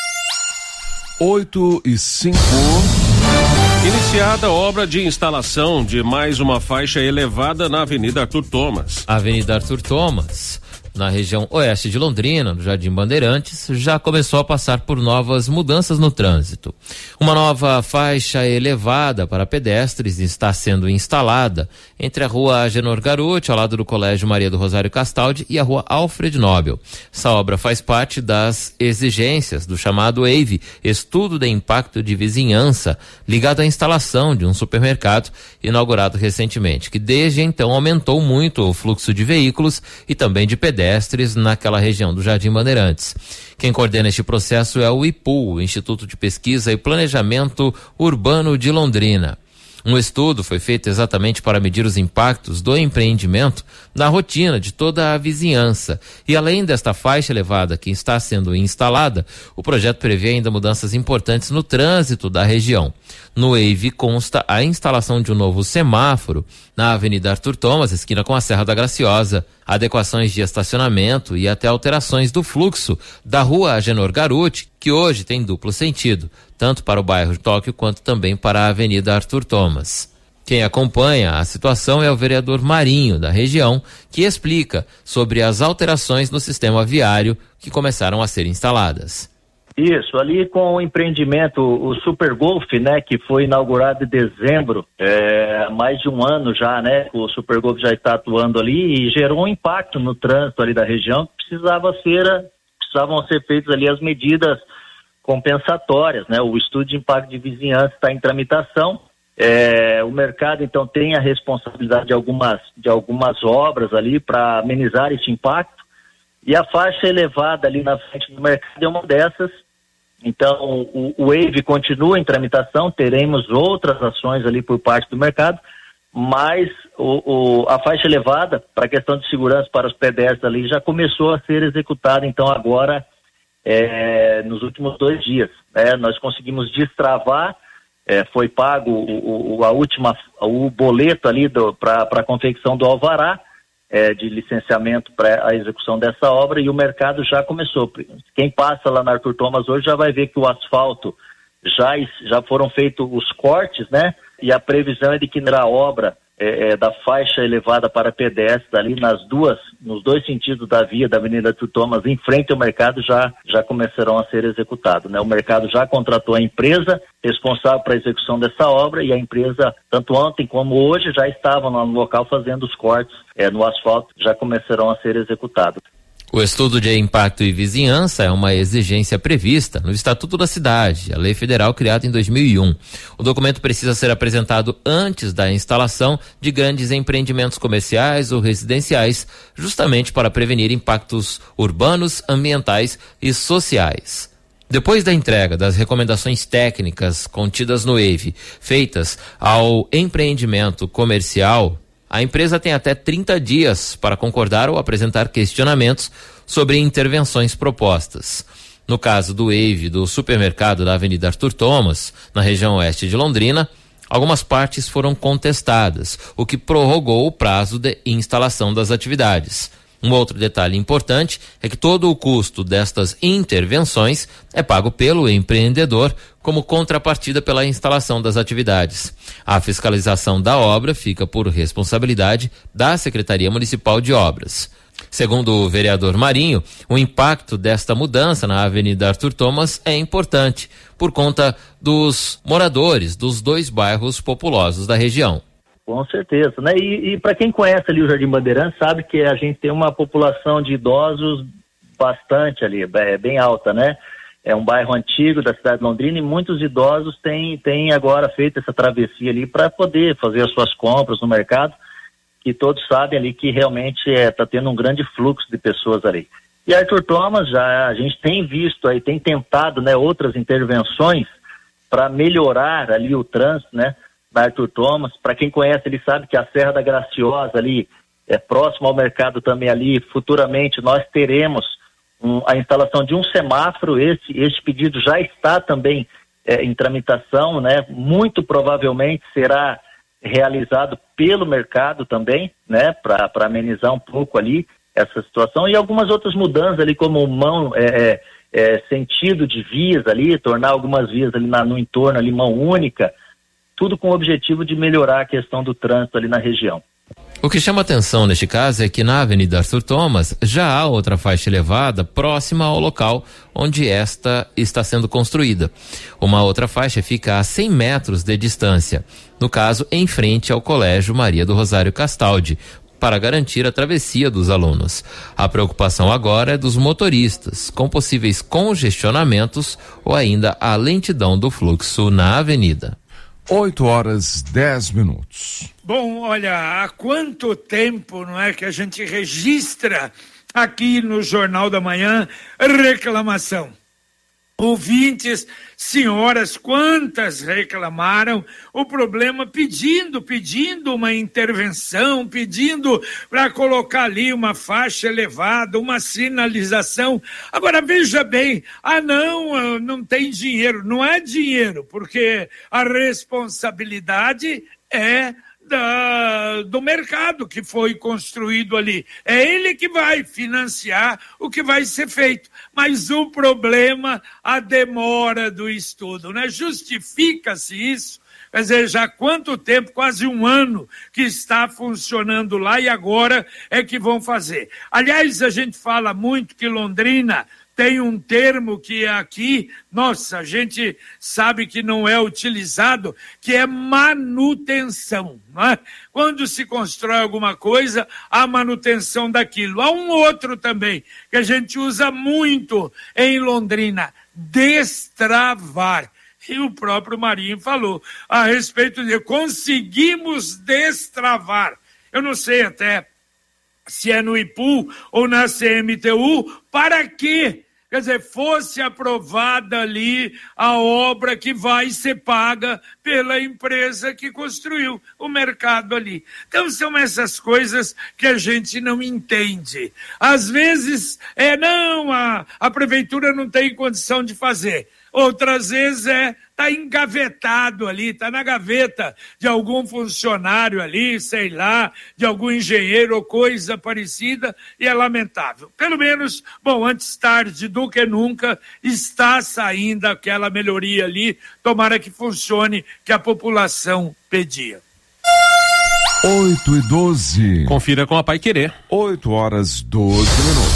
8:05. Iniciada a obra de instalação de mais uma faixa elevada na Avenida Arthur Thomas. Avenida Arthur Thomas, na região oeste de Londrina, no Jardim Bandeirantes, já começou a passar por novas mudanças no trânsito. Uma nova faixa elevada para pedestres está sendo instalada entre a rua Agenor Garuti, ao lado do Colégio Maria do Rosário Castaldi, e a rua Alfred Nobel. Essa obra faz parte das exigências do chamado EIV, Estudo de Impacto de Vizinhança, ligado à instalação de um supermercado inaugurado recentemente, que desde então aumentou muito o fluxo de veículos e também de pedestres naquela região do Jardim Bandeirantes. Quem coordena este processo é o IPU, Instituto de Pesquisa e Planejamento Urbano de Londrina. Um estudo foi feito exatamente para medir os impactos do empreendimento na rotina de toda a vizinhança. E além desta faixa elevada que está sendo instalada, o projeto prevê ainda mudanças importantes no trânsito da região. No EIV consta a instalação de um novo semáforo na Avenida Arthur Thomas, esquina com a Serra da Graciosa, adequações de estacionamento e até alterações do fluxo da Rua Agenor Garuti, que hoje tem duplo sentido, tanto para o bairro Tóquio quanto também para a Avenida Arthur Thomas. Quem acompanha a situação é o vereador Marinho, da região, que explica sobre as alterações no sistema viário que começaram a ser instaladas. Isso, ali com o empreendimento, o Super Golf, né, que foi inaugurado em dezembro, mais de um ano já, né, o Super Golf já está atuando ali e gerou um impacto no trânsito ali da região, precisavam ser feitas ali as medidas compensatórias, né, o estudo de impacto de vizinhança está em tramitação, o mercado então tem a responsabilidade de algumas obras ali para amenizar esse impacto, e a faixa elevada ali na frente do mercado é uma dessas. Então, o Wave continua em tramitação, teremos outras ações ali por parte do mercado, mas a faixa elevada, para a questão de segurança para os pedestres ali, já começou a ser executada, então agora, nos últimos 2 dias. Nós conseguimos destravar, foi pago o boleto ali para a confecção do alvará, de licenciamento para a execução dessa obra, e o mercado já começou. Quem passa lá na Arthur Thomas hoje já vai ver que o asfalto já foram feitos os cortes, né? E a previsão é de que na obra da faixa elevada para pedestres ali nos 2 sentidos da via da Avenida Arthur Thomas, em frente ao mercado, já começarão a ser executados, né? O mercado já contratou a empresa responsável para a execução dessa obra, e a empresa, tanto ontem como hoje, já estavam no local fazendo os cortes no asfalto, já começarão a ser executados. O estudo de impacto e vizinhança é uma exigência prevista no Estatuto da Cidade, a lei federal criada em 2001. O documento precisa ser apresentado antes da instalação de grandes empreendimentos comerciais ou residenciais, justamente para prevenir impactos urbanos, ambientais e sociais. Depois da entrega das recomendações técnicas contidas no EIV, feitas ao empreendimento comercial, a empresa tem até 30 dias para concordar ou apresentar questionamentos sobre intervenções propostas. No caso do EIV do supermercado da Avenida Arthur Thomas, na região oeste de Londrina, algumas partes foram contestadas, o que prorrogou o prazo de instalação das atividades. Um outro detalhe importante é que todo o custo destas intervenções é pago pelo empreendedor como contrapartida pela instalação das atividades. A fiscalização da obra fica por responsabilidade da Secretaria Municipal de Obras. Segundo o vereador Marinho, o impacto desta mudança na Avenida Arthur Thomas é importante por conta dos moradores dos 2 bairros populosos da região. Com certeza, né? E para quem conhece ali o Jardim Bandeirantes, sabe que a gente tem uma população de idosos bastante ali, bem alta, né? É um bairro antigo da cidade de Londrina e muitos idosos têm agora feito essa travessia ali para poder fazer as suas compras no mercado, que todos sabem ali que realmente está tendo um grande fluxo de pessoas ali. E Arthur Thomas, a gente tem visto aí, tem tentado, né, outras intervenções para melhorar ali o trânsito, né? Da Arthur Thomas. Para quem conhece, ele sabe que a Serra da Graciosa ali é próximo ao mercado também ali. Futuramente nós teremos a instalação de um semáforo. Esse pedido já está também em tramitação, né? Muito provavelmente será realizado pelo mercado também, né? Para amenizar um pouco ali essa situação, e algumas outras mudanças ali, como sentido de vias ali, tornar algumas vias ali no entorno ali mão única, tudo com o objetivo de melhorar a questão do trânsito ali na região. O que chama atenção neste caso é que na Avenida Arthur Thomas já há outra faixa elevada próxima ao local onde esta está sendo construída. Uma outra faixa fica a 100 metros de distância, no caso em frente ao Colégio Maria do Rosário Castaldi, para garantir a travessia dos alunos. A preocupação agora é dos motoristas, com possíveis congestionamentos ou ainda a lentidão do fluxo na avenida. 8h10. Bom, olha, há quanto tempo, não é, que a gente registra aqui no Jornal da Manhã reclamação. ouvintes, senhoras, quantas reclamaram o problema, pedindo uma intervenção, pedindo para colocar ali uma faixa elevada, uma sinalização. Agora, veja bem, não tem dinheiro. Não é dinheiro, porque a responsabilidade é do mercado que foi construído ali. É ele que vai financiar o que vai ser feito. Mas o problema, a demora do estudo, né? Justifica-se isso? Quer dizer, já há quanto tempo, quase um ano, que está funcionando lá e agora é que vão fazer. Aliás, a gente fala muito que Londrina tem um termo que aqui, a gente sabe que não é utilizado, que é manutenção, não é? Quando se constrói alguma coisa, a manutenção daquilo. Há um outro também, que a gente usa muito em Londrina, destravar. E o próprio Marinho falou a respeito de conseguimos destravar. Eu não sei até se é no IPU ou na CMTU, para quê? Quer dizer, fosse aprovada ali a obra que vai ser paga pela empresa que construiu o mercado ali. Então são essas coisas que a gente não entende. Às vezes, a prefeitura não tem condição de fazer. Outras vezes está engavetado ali, está na gaveta de algum funcionário ali, sei lá, de algum engenheiro ou coisa parecida, e é lamentável. Pelo menos, antes tarde do que nunca, está saindo aquela melhoria ali, tomara que funcione, que a população pedia. 8:12. Confira com a Paiquerê. 8h12.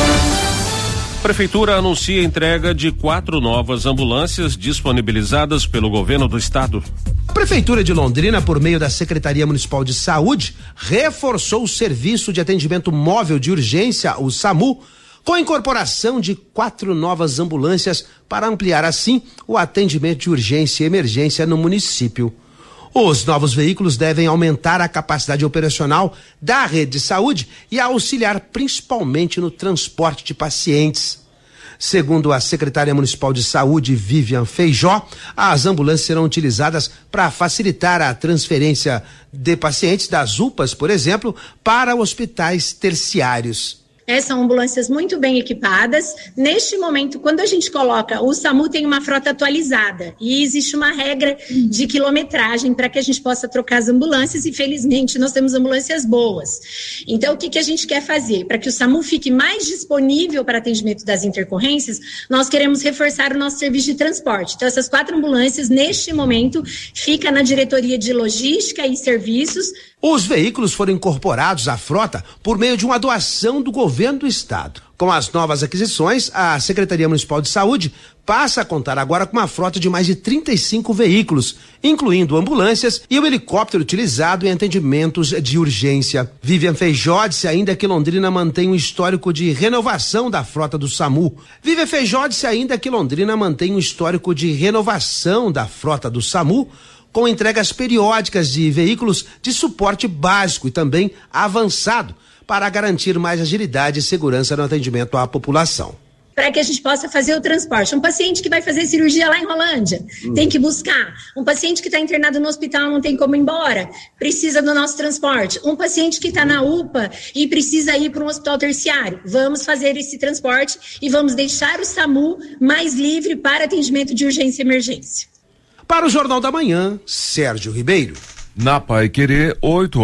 Prefeitura anuncia a entrega de 4 novas ambulâncias disponibilizadas pelo governo do estado. A Prefeitura de Londrina, por meio da Secretaria Municipal de Saúde, reforçou o serviço de atendimento móvel de urgência, o SAMU, com a incorporação de 4 novas ambulâncias para ampliar assim o atendimento de urgência e emergência no município. Os novos veículos devem aumentar a capacidade operacional da rede de saúde e auxiliar principalmente no transporte de pacientes. Segundo a secretária municipal de saúde, Vivian Feijó, as ambulâncias serão utilizadas para facilitar a transferência de pacientes das UPAs, por exemplo, para hospitais terciários. São ambulâncias muito bem equipadas. Neste momento, quando a gente coloca, o SAMU tem uma frota atualizada e existe uma regra de quilometragem para que a gente possa trocar as ambulâncias e, felizmente, nós temos ambulâncias boas. Então, o que a gente quer fazer? Para que o SAMU fique mais disponível para atendimento das intercorrências, nós queremos reforçar o nosso serviço de transporte. Então, essas 4 ambulâncias, neste momento, ficam na Diretoria de Logística e Serviços. Os veículos foram incorporados à frota por meio de uma doação do governo do estado. Com as novas aquisições, a Secretaria Municipal de Saúde passa a contar agora com uma frota de mais de 35 veículos, incluindo ambulâncias e o helicóptero utilizado em atendimentos de urgência. Vivian Feijó disse ainda que Londrina mantém um histórico de renovação da frota do SAMU. Vivian Feijó disse ainda que Londrina mantém um histórico de renovação da frota do SAMU, com entregas periódicas de veículos de suporte básico e também avançado, para garantir mais agilidade e segurança no atendimento à população. Para que a gente possa fazer o transporte. Um paciente que vai fazer cirurgia lá em Rolândia, tem que buscar. Um paciente que está internado no hospital, não tem como ir embora, precisa do nosso transporte. Um paciente que está na UPA e precisa ir para um hospital terciário, vamos fazer esse transporte e vamos deixar o SAMU mais livre para atendimento de urgência e emergência. Para o Jornal da Manhã, Sérgio Ribeiro. Na Paiquerê,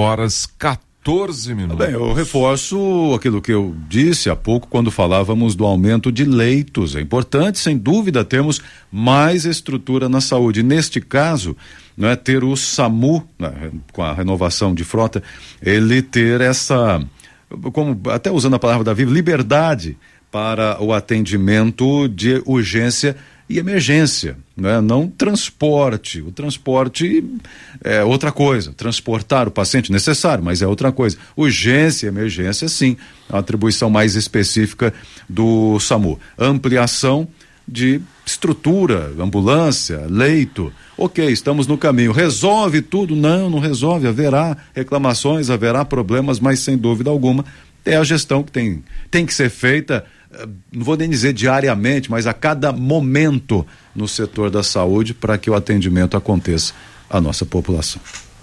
8h14. Bem, eu reforço aquilo que eu disse há pouco quando falávamos do aumento de leitos. É importante, sem dúvida, termos mais estrutura na saúde. Neste caso, não é ter o SAMU, né, com a renovação de frota, ele ter essa, como até usando a palavra da Viva, liberdade para o atendimento de urgência e emergência, não transporte. O transporte é outra coisa. Transportar o paciente necessário, mas é outra coisa. Urgência e emergência, sim, a atribuição mais específica do SAMU. Ampliação de estrutura, ambulância, leito. Ok, estamos no caminho. Resolve tudo? Não resolve. Haverá reclamações, haverá problemas, mas sem dúvida alguma é a gestão que tem que ser feita não vou nem dizer diariamente, mas a cada momento no setor da saúde para que o atendimento aconteça à nossa população.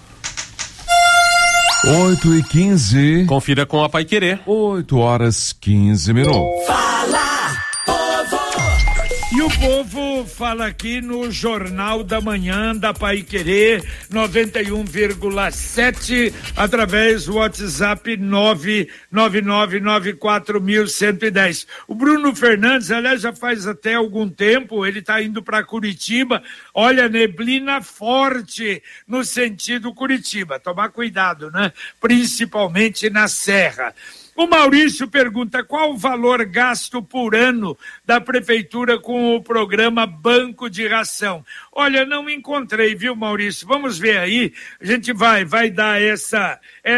8h15. Confira com a Paiquerê. 8h15. Fala, povo! E o povo fala aqui no Jornal da Manhã da Paiquerê 91,7 através do WhatsApp 999941110. O Bruno Fernandes, aliás, já faz até algum tempo, ele está indo para Curitiba. Olha, neblina forte no sentido Curitiba. Tomar cuidado, né? Principalmente na Serra. O Maurício pergunta qual o valor gasto por ano da prefeitura com o programa Banco de Ração. Olha, não encontrei, viu, Maurício? Vamos ver aí, a gente vai dar essa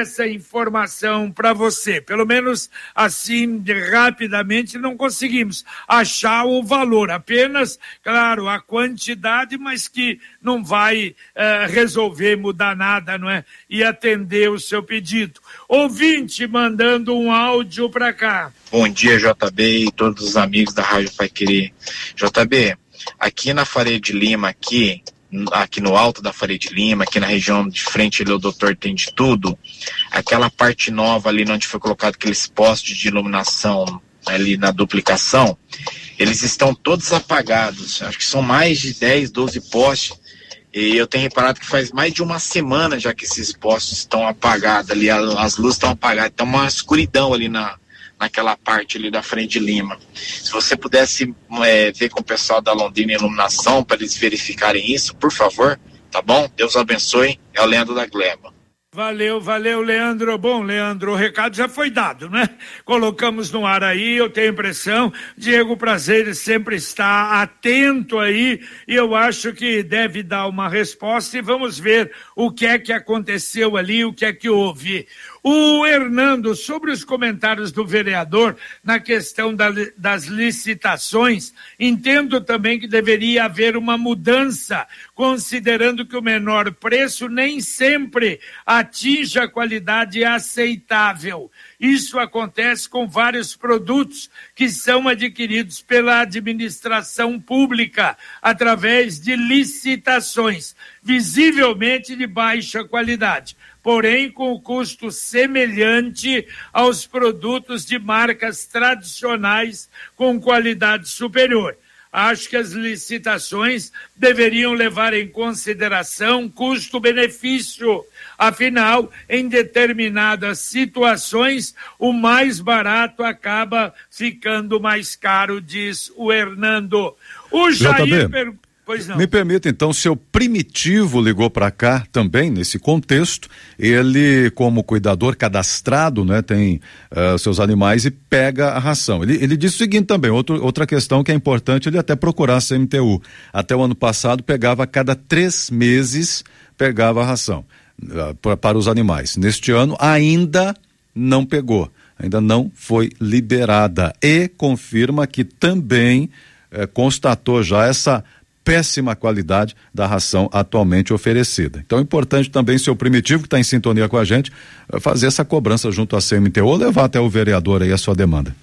informação para você. Pelo menos assim, rapidamente, não conseguimos achar o valor. Apenas, claro, a quantidade, mas que não vai resolver, mudar nada, não é? E atender o seu pedido. Ouvinte mandando um áudio para cá. Bom dia, JB e todos os amigos da Rádio Paiquerê. JB, aqui na Faria de Lima, aqui no alto da Faria de Lima, aqui na região de frente ali, o doutor tem de tudo, aquela parte nova ali onde foi colocado aqueles postes de iluminação ali na duplicação, eles estão todos apagados, acho que são mais de 10, 12 postes, e eu tenho reparado que faz mais de uma semana já que esses postes estão apagados ali, as luzes estão apagadas, então uma escuridão ali naquela parte ali da frente de Lima. Se você pudesse ver com o pessoal da Londrina Iluminação para eles verificarem isso, por favor, tá bom? Deus abençoe, é o Leandro da Gleba. Valeu, Leandro. Bom, Leandro, o recado já foi dado, né? Colocamos no ar aí, eu tenho impressão, Diego Prazeres sempre está atento aí, e eu acho que deve dar uma resposta, e vamos ver o que é que aconteceu ali, o que é que houve. O Hernando, sobre os comentários do vereador na questão das licitações, entendo também que deveria haver uma mudança, considerando que o menor preço nem sempre atinge a qualidade aceitável. Isso acontece com vários produtos que são adquiridos pela administração pública através de licitações, visivelmente de baixa qualidade, porém com custo semelhante aos produtos de marcas tradicionais com qualidade superior. Acho que as licitações deveriam levar em consideração custo-benefício. Afinal, em determinadas situações, o mais barato acaba ficando mais caro, diz o Hernando. O Jair Pois não. Me permita, então, seu Primitivo ligou para cá também, nesse contexto. Ele, como cuidador cadastrado, né, tem seus animais e pega a ração. Ele disse o seguinte também, outra questão que é importante, ele até procurar a CMTU. Até o ano passado, pegava a cada 3 meses, pegava a ração para os animais. Neste ano, ainda não pegou, ainda não foi liberada. E confirma que também constatou já essa péssima qualidade da ração atualmente oferecida. Então é importante também, seu Primitivo, que está em sintonia com a gente, fazer essa cobrança junto à CMTU ou levar até o vereador aí a sua demanda.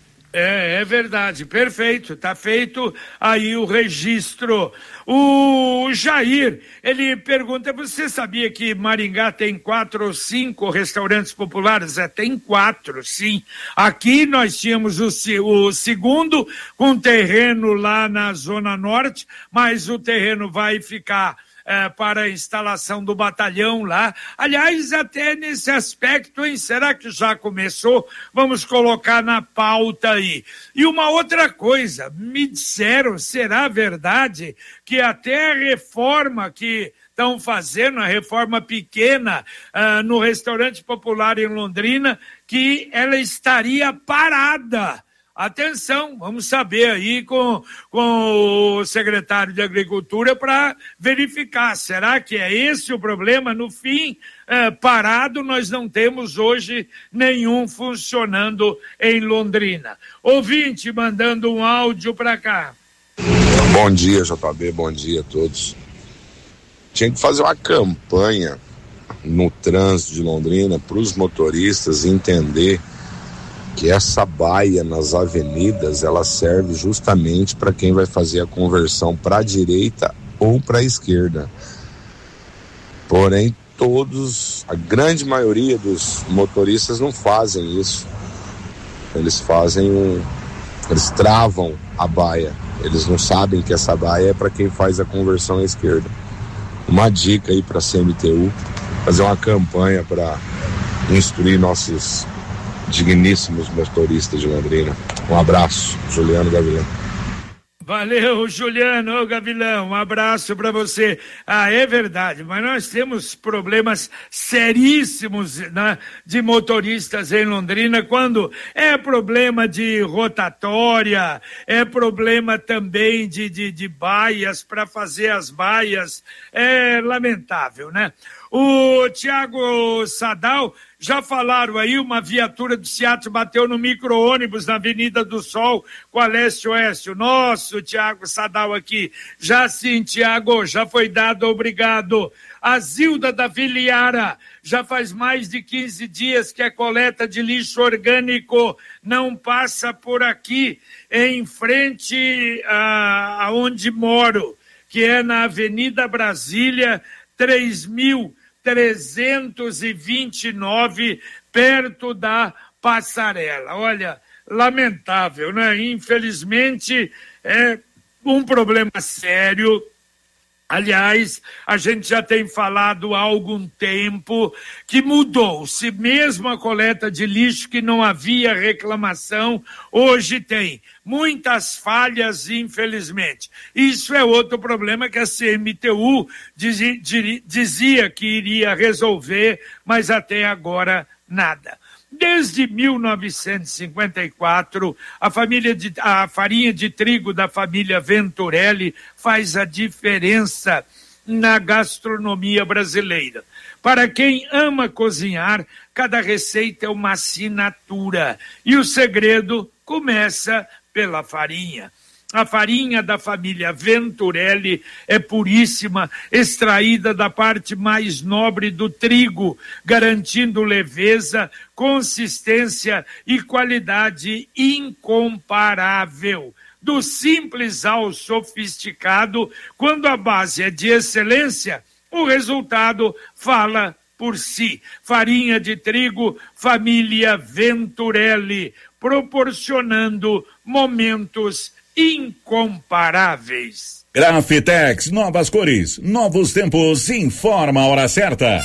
É verdade, perfeito, tá feito aí o registro. O Jair, ele pergunta, você sabia que Maringá tem 4 ou 5 restaurantes populares? Tem 4, sim. Aqui nós tínhamos o segundo com terreno lá na Zona Norte, mas o terreno vai ficar para a instalação do batalhão lá. Aliás, até nesse aspecto, hein? Será que já começou? Vamos colocar na pauta aí. E uma outra coisa, me disseram, será verdade que até a reforma que estão fazendo, a reforma pequena no restaurante popular em Londrina, que ela estaria parada? Atenção, vamos saber aí com o secretário de Agricultura para verificar. Será que é esse o problema? No fim, parado, nós não temos hoje nenhum funcionando em Londrina. Ouvinte mandando um áudio para cá. Bom dia, JB, bom dia a todos. Tinha que fazer uma campanha no trânsito de Londrina para os motoristas entender que essa baia nas avenidas, ela serve justamente para quem vai fazer a conversão para a direita ou para a esquerda. Porém, a grande maioria dos motoristas não fazem isso. Eles travam a baia. Eles não sabem que essa baia é para quem faz a conversão à esquerda. Uma dica aí para a CMTU, fazer uma campanha para instruir nossos digníssimos motoristas de Londrina. Um abraço, Juliano Gavilão. Valeu, Juliano Gavilão, um abraço para você. É verdade, mas nós temos problemas seríssimos, né, de motoristas em Londrina, quando é problema de rotatória, é problema também de baias, para fazer as baias, é lamentável, né? O Tiago Sadal, já falaram aí, uma viatura do Seattle bateu no micro-ônibus na Avenida do Sol com a leste-oeste. O nosso Tiago Sadal aqui, já sim, Tiago, já foi dado, obrigado. A Zilda da Viliara, já faz mais de 15 dias que a coleta de lixo orgânico não passa por aqui, em frente aonde moro, que é na Avenida Brasília, 3.329, perto da Passarela. Olha, lamentável, né? Infelizmente, é um problema sério. Aliás, a gente já tem falado há algum tempo que mudou-se. Mesmo a coleta de lixo, que não havia reclamação, hoje tem muitas falhas, infelizmente. Isso é outro problema que a CMTU dizia que iria resolver, mas até agora nada. Desde 1954, a farinha de trigo da família Venturelli faz a diferença na gastronomia brasileira. Para quem ama cozinhar, cada receita é uma assinatura. E o segredo começa pela farinha. A farinha da família Venturelli é puríssima, extraída da parte mais nobre do trigo, garantindo leveza, consistência e qualidade incomparável. Do simples ao sofisticado, quando a base é de excelência, o resultado fala por si. Farinha de trigo, família Venturelli, proporcionando momentos incomparáveis. Grafitex, novas cores, novos tempos, informa a hora certa.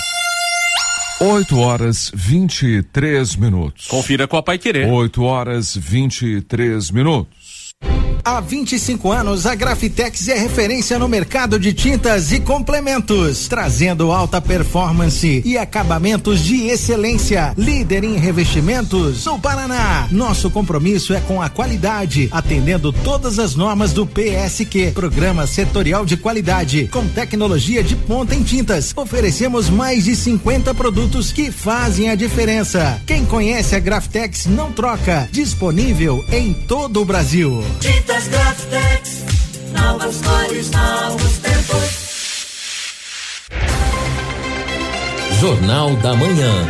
8h23. Confira com a Paiquerê. 8h23. Há 25 anos, a Grafitex é referência no mercado de tintas e complementos, trazendo alta performance e acabamentos de excelência. Líder em revestimentos no Paraná. Nosso compromisso é com a qualidade, atendendo todas as normas do PSQ, Programa Setorial de Qualidade, com tecnologia de ponta em tintas. Oferecemos mais de 50 produtos que fazem a diferença. Quem conhece a Grafitex não troca. Disponível em todo o Brasil. Tintas Grafitex, novas cores, novos tempos. Jornal da Manhã.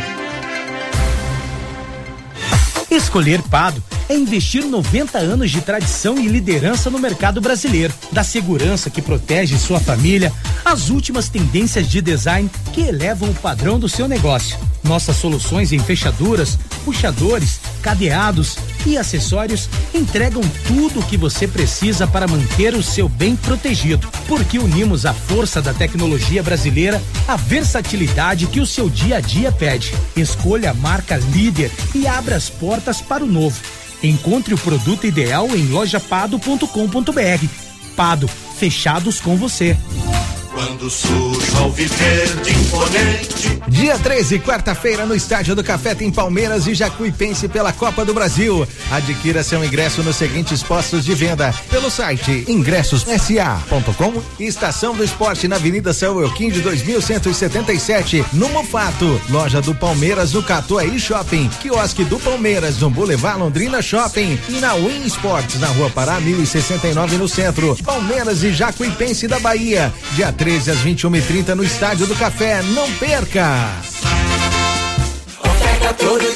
Escolher Pado é investir 90 anos de tradição e liderança no mercado brasileiro, da segurança que protege sua família, às últimas tendências de design que elevam o padrão do seu negócio. Nossas soluções em fechaduras, puxadores, cadeados e acessórios entregam tudo o que você precisa para manter o seu bem protegido, porque unimos a força da tecnologia brasileira à versatilidade que o seu dia a dia pede. Escolha a marca líder e abra as portas para o novo. Encontre o produto ideal em lojapado.com.br. Pado, fechados com você. Quando surge ao viver de imponente. Dia 13, quarta-feira, no Estádio do Café tem Palmeiras e Jacuipense pela Copa do Brasil. Adquira seu ingresso nos seguintes postos de venda: pelo site ingressos.sa.com, Estação do Esporte na Avenida São Euquim de 2177, no Mufato, loja do Palmeiras no Catuaí Shopping, quiosque do Palmeiras no Boulevard Londrina Shopping e na Win Sports na Rua Pará 1069 no centro. Palmeiras e Jacuipense da Bahia, dia 13 às 21h30 no Estádio do Café. Não perca! Oferta todo dia.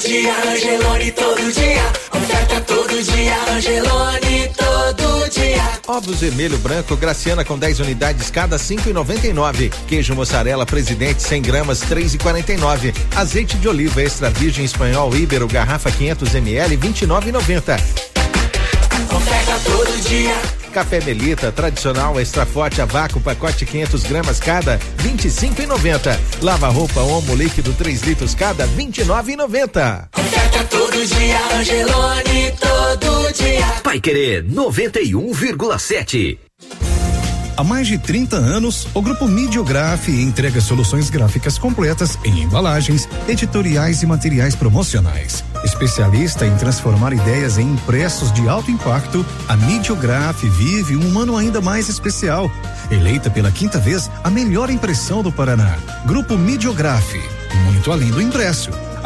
dia, Angelone todo dia. Oferta todo dia, Angelone todo dia. Ovos vermelho branco Graciana com 10 unidades cada, 5,99. Queijo mussarela Presidente 100 gramas, 3,49. Azeite de oliva extra virgem espanhol Íbero garrafa 500 ml, 29,90. Oferta todo dia. Café Melita tradicional extra forte a vácuo pacote 500 gramas cada, 25,90. Lava roupa Omo líquido 3 litros cada, 29,90. Oferta todo dia, Angelone todo dia. Paiquerê 91,7. Há mais de 30 anos, o Grupo Midiograf entrega soluções gráficas completas em embalagens, editoriais e materiais promocionais. Especialista em transformar ideias em impressos de alto impacto, a Midiograf vive um ano ainda mais especial. Eleita pela 5ª vez a melhor impressão do Paraná. Grupo Midiograf, muito além do impresso.